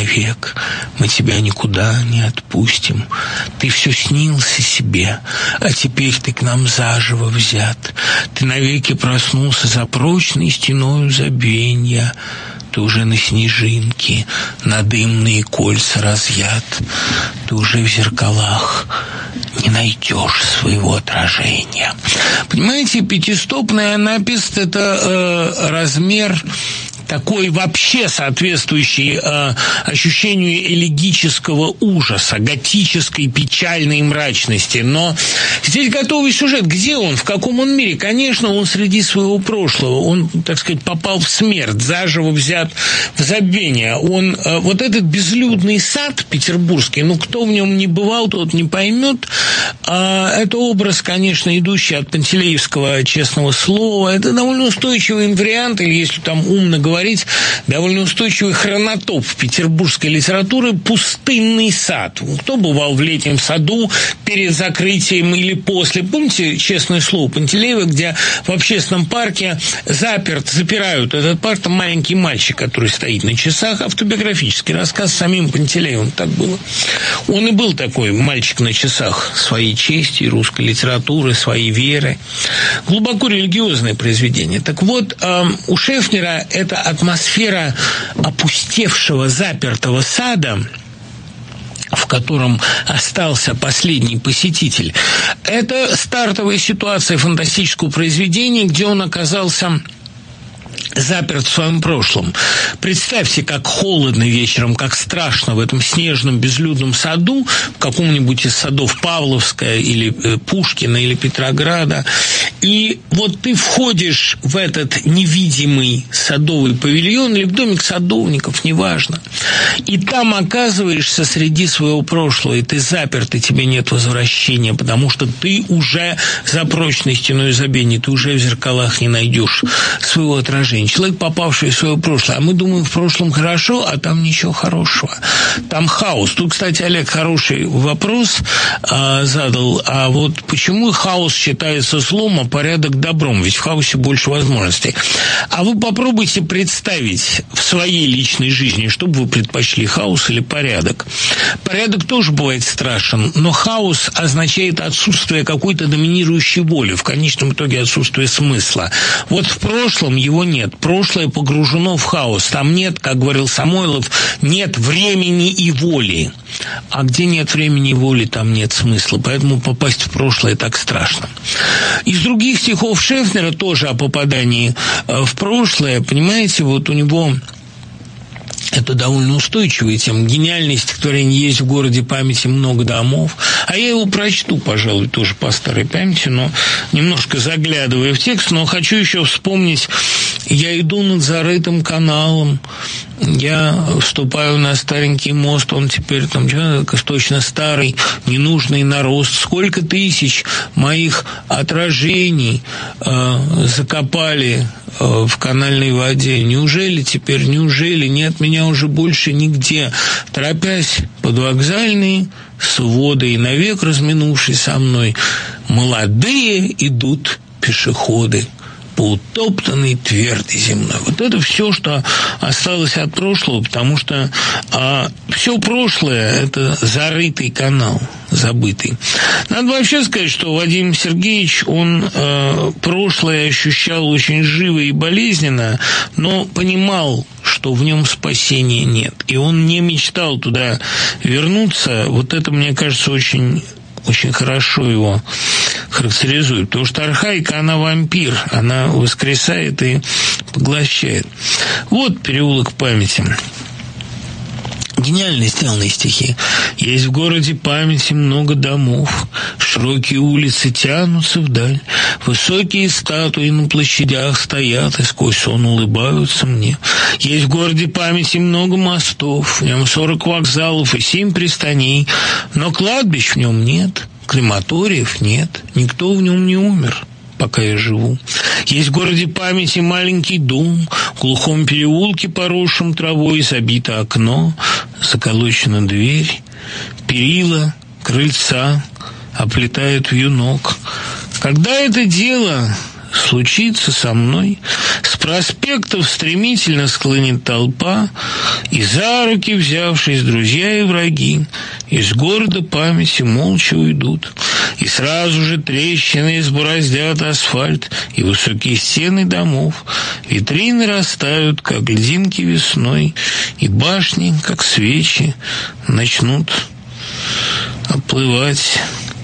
мы тебя никуда не отпустим. Ты все снился себе, а теперь ты к нам заживо взят. Ты навеки проснулся за прочной стеною забвенья. Ты уже на снежинке, на дымные кольца разъят. Ты уже в зеркалах не найдешь своего отражения. Понимаете, пятистопный анапист – это размер такой вообще соответствующий ощущению элегического ужаса, готической печальной мрачности. Но здесь готовый сюжет. Где он? В каком он мире? Конечно, он среди своего прошлого. Он, так сказать, попал в смерть, заживо взят в забвение. Он, вот этот безлюдный сад петербургский, ну, кто в нем не бывал, тот не поймет. Это образ, конечно, идущий от Пантелеевского «Честного слова». Это довольно устойчивый вариант, или, если там умно говорить, говорить, довольно устойчивый хронотоп петербургской литературы «Пустынный сад». Кто бывал в летнем саду перед закрытием или после? Помните «Честное слово» Пантелеева, где в общественном парке запирают этот парк, там маленький мальчик, который стоит на часах, автобиографический рассказ с самим Пантелеевым, так было. Он и был такой мальчик на часах своей чести, русской литературы, своей веры. Глубоко религиозное произведение. Так вот, у Шефнера эта атмосфера опустевшего, запертого сада, в котором остался последний посетитель, это стартовая ситуация фантастического произведения, где он оказался заперт в своем прошлом. Представьте, как холодно вечером, как страшно в этом снежном безлюдном саду, в каком-нибудь из садов Павловска или Пушкина или Петрограда. И вот ты входишь в этот невидимый садовый павильон или в домик садовников, неважно, и там оказываешься среди своего прошлого, и ты заперт, и тебе нет возвращения, потому что ты уже за прочной стеной забвения, ты уже в зеркалах не найдешь своего отражения. Человек, попавший в свое прошлое, а мы думаем, в прошлом хорошо, а там ничего хорошего. Там хаос. Тут, кстати, Олег хороший вопрос задал. А вот почему хаос считается злом, а порядок добром? Ведь в хаосе больше возможностей. А вы попробуйте представить в своей личной жизни, что бы вы предпочли, хаос или порядок. Порядок тоже бывает страшен, но хаос означает отсутствие какой-то доминирующей воли, в конечном итоге отсутствие смысла. Вот в прошлом его нет. Прошлое погружено в хаос. Там нет, как говорил Самойлов, нет времени и воли. А где нет времени и воли, там нет смысла. Поэтому попасть в прошлое так страшно. Из других стихов Шефнера тоже о попадании в прошлое, понимаете, вот у него... Это довольно устойчивая тема. Гениальное стихотворение «Есть в городе памяти много домов». А я его прочту, пожалуй, тоже по старой памяти, но немножко заглядывая в текст. Но хочу еще вспомнить: «Я иду над зарытым каналом, я вступаю на старенький мост, он теперь там точно старый, ненужный нарост. Сколько тысяч моих отражений закопали в канальной воде. Неужели нет меня уже больше нигде? Торопясь под вокзальные своды и навек разминувшись со мной, молодые идут пешеходы по утоптанной тверди земной». Вот это все, что осталось от прошлого, потому что все прошлое – это зарытый канал, забытый. Надо вообще сказать, что Владимир Сергеевич, он прошлое ощущал очень живо и болезненно, но понимал, что в нем спасения нет, и он не мечтал туда вернуться. Вот это, мне кажется, очень хорошо его характеризует, потому что архаика, она вампир, она воскресает и поглощает. Вот «Переулок памяти». Гениально сделанные стихи. «Есть в городе памяти много домов, широкие улицы тянутся вдаль, высокие статуи на площадях стоят и сквозь сон улыбаются мне. Есть в городе памяти много мостов, в нем 40 вокзалов и 7 пристаней, но кладбищ в нем нет, крематориев нет, никто в нем не умер, пока я живу. Есть в городе памяти маленький дом, в глухом переулке, поросшем травой, забито окно, заколочена дверь, перила крыльца оплетает вьюнок. Когда это дело случится со мной, с проспектов стремительно склонит толпа, и за руки, взявшись, друзья и враги, из города памяти молча уйдут, и сразу же трещины избороздят асфальт и высокие стены домов, витрины растают, как льдинки весной, и башни, как свечи, начнут оплывать».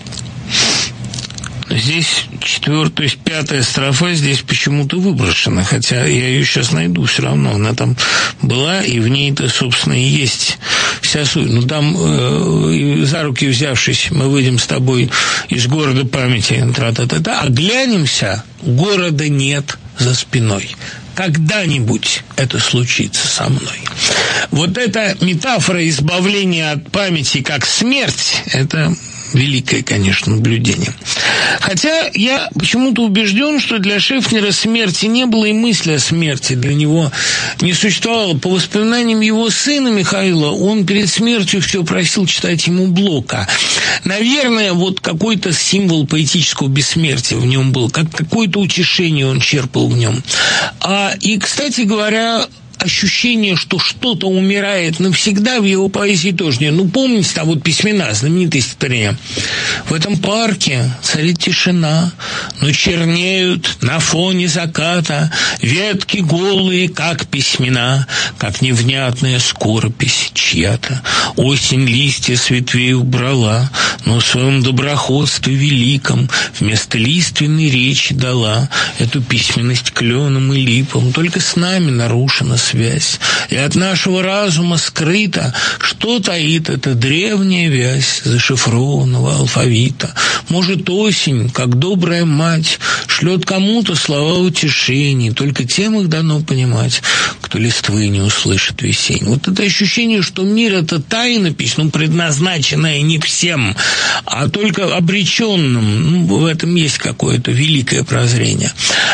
Здесь пятая строфа здесь почему-то выброшена, хотя я ее сейчас найду все равно. Она там была, и в ней-то, собственно, и есть вся суть. Ну, там за руки взявшись, мы выйдем с тобой из города памяти, тра-та-та-та, а глянемся, города нет за спиной. Когда-нибудь это случится со мной. Вот эта метафора избавления от памяти как смерть, это Великое, конечно, наблюдение. Хотя я почему-то убежден, что для Шефнера смерти не было и мысли о смерти для него не существовало. По воспоминаниям его сына Михаила, он перед смертью все просил читать ему Блока. Наверное, вот какой-то символ поэтического бессмертия в нем был, как какое-то утешение он черпал в нем. И, кстати говоря, ощущение, что что-то умирает навсегда, в его поэзии тоже нет. Помните, там вот письмена, знаменитое стихотворение. В этом парке царит тишина, но чернеют на фоне заката ветки голые, как письмена, как невнятная скоропись чья-то. Осень листья с ветвей убрала, но в своем доброходстве великом вместо лиственной речи дала эту письменность кленом и липом. Только с нами нарушена связь, и от нашего разума скрыто, что таит эта древняя вязь зашифрованного алфавита. Может, осень, как добрая мать, шлет кому-то слова утешений, только тем их дано понимать, кто листвы не услышит весенний. Вот это ощущение, что мир — это тайнопись, предназначенная не всем, а только обреченным. В этом есть какое-то великое прозрение.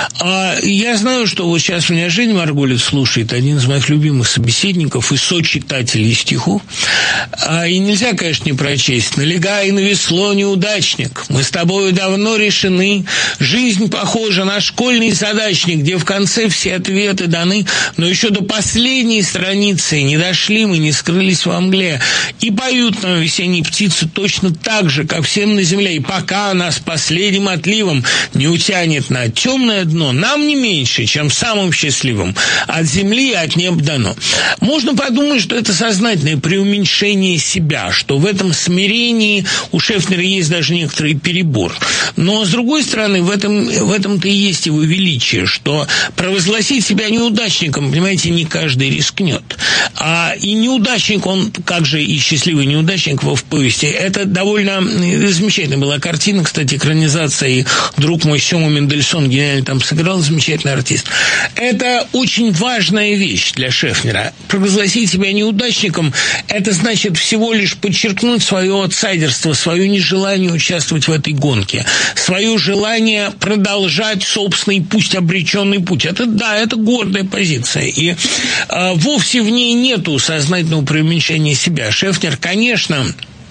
Я знаю, что вот сейчас меня Женя Марголец слушает, один из моих любимых собеседников и сочитателей стихов. И нельзя, конечно, не прочесть. «Налегай на весло, неудачник, мы с тобою давно решены. Жизнь похожа на школьный задачник, где в конце все ответы даны, но еще до последней страницы не дошли мы, не скрылись во мгле. И поют нам весенние птицы точно так же, как всем на земле. И пока нас последним отливом не утянет на темное дно, нам не меньше, чем самым счастливым. От земли и от неба дано». Можно подумать, что это сознательное преуменьшение себя, что в этом смирении у Шефнера есть даже некоторый перебор. Но, с другой стороны, в этом-то и есть его величие, что провозгласить себя неудачником, понимаете, не каждый рискнет. И неудачник, он, как же и счастливый неудачник в повести, это довольно замечательная была картина, кстати, экранизация, и друг мой Сёма Мендельсон гениально там сыграл, замечательный артист. Это очень важная вещь для Шефнера. Провозгласить себя неудачником – это значит всего лишь подчеркнуть свое аутсайдерство, свое нежелание участвовать в этой гонке, свое желание продолжать собственный, пусть обреченный путь. Это гордая позиция. И вовсе в ней нету сознательного преуменьшения себя. Шефнер, конечно,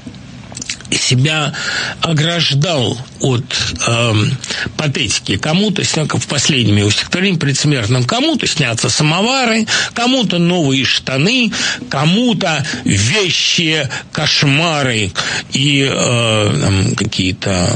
себя ограждал от патетики. Кому-то, как в последнем его стихотворении предсмертном, кому-то снятся самовары, кому-то новые штаны, кому-то вещие кошмары и какие-то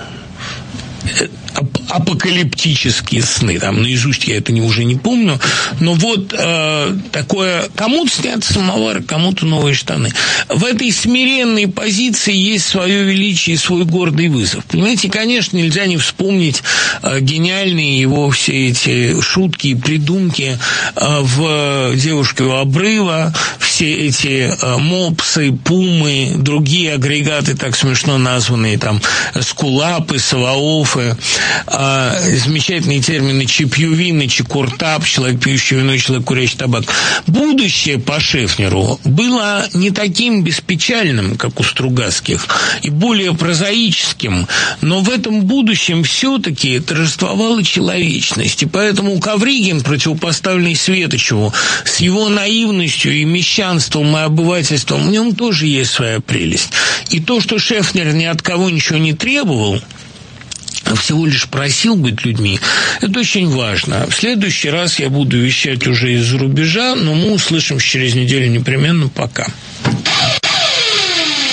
апокалиптические сны. Наизусть я это уже не помню. Но такое... Кому-то снятся самовары, кому-то новые штаны. В этой смиренной позиции есть свое величие и свой гордый вызов. Понимаете, конечно, нельзя не вспомнить гениальные его все эти шутки и придумки в «Девушке у обрыва», все эти мопсы, пумы, другие агрегаты, так смешно названные, скулапы, саваофы, замечательные термины чепьювин, чекуртап, человек, пьющий вино, человек, курящий табак. Будущее по Шефнеру было не таким беспечальным, как у Стругацких, и более прозаическим, но в этом будущем все-таки торжествовала человечность, и поэтому Ковригин, противопоставленный Светочеву, с его наивностью и мещанством, и обывательством, в нем тоже есть своя прелесть. И то, что Шефнер ни от кого ничего не требовал, всего лишь просил быть людьми, это очень важно. В следующий раз я буду вещать уже из-за рубежа, но мы услышимся через неделю непременно. Пока.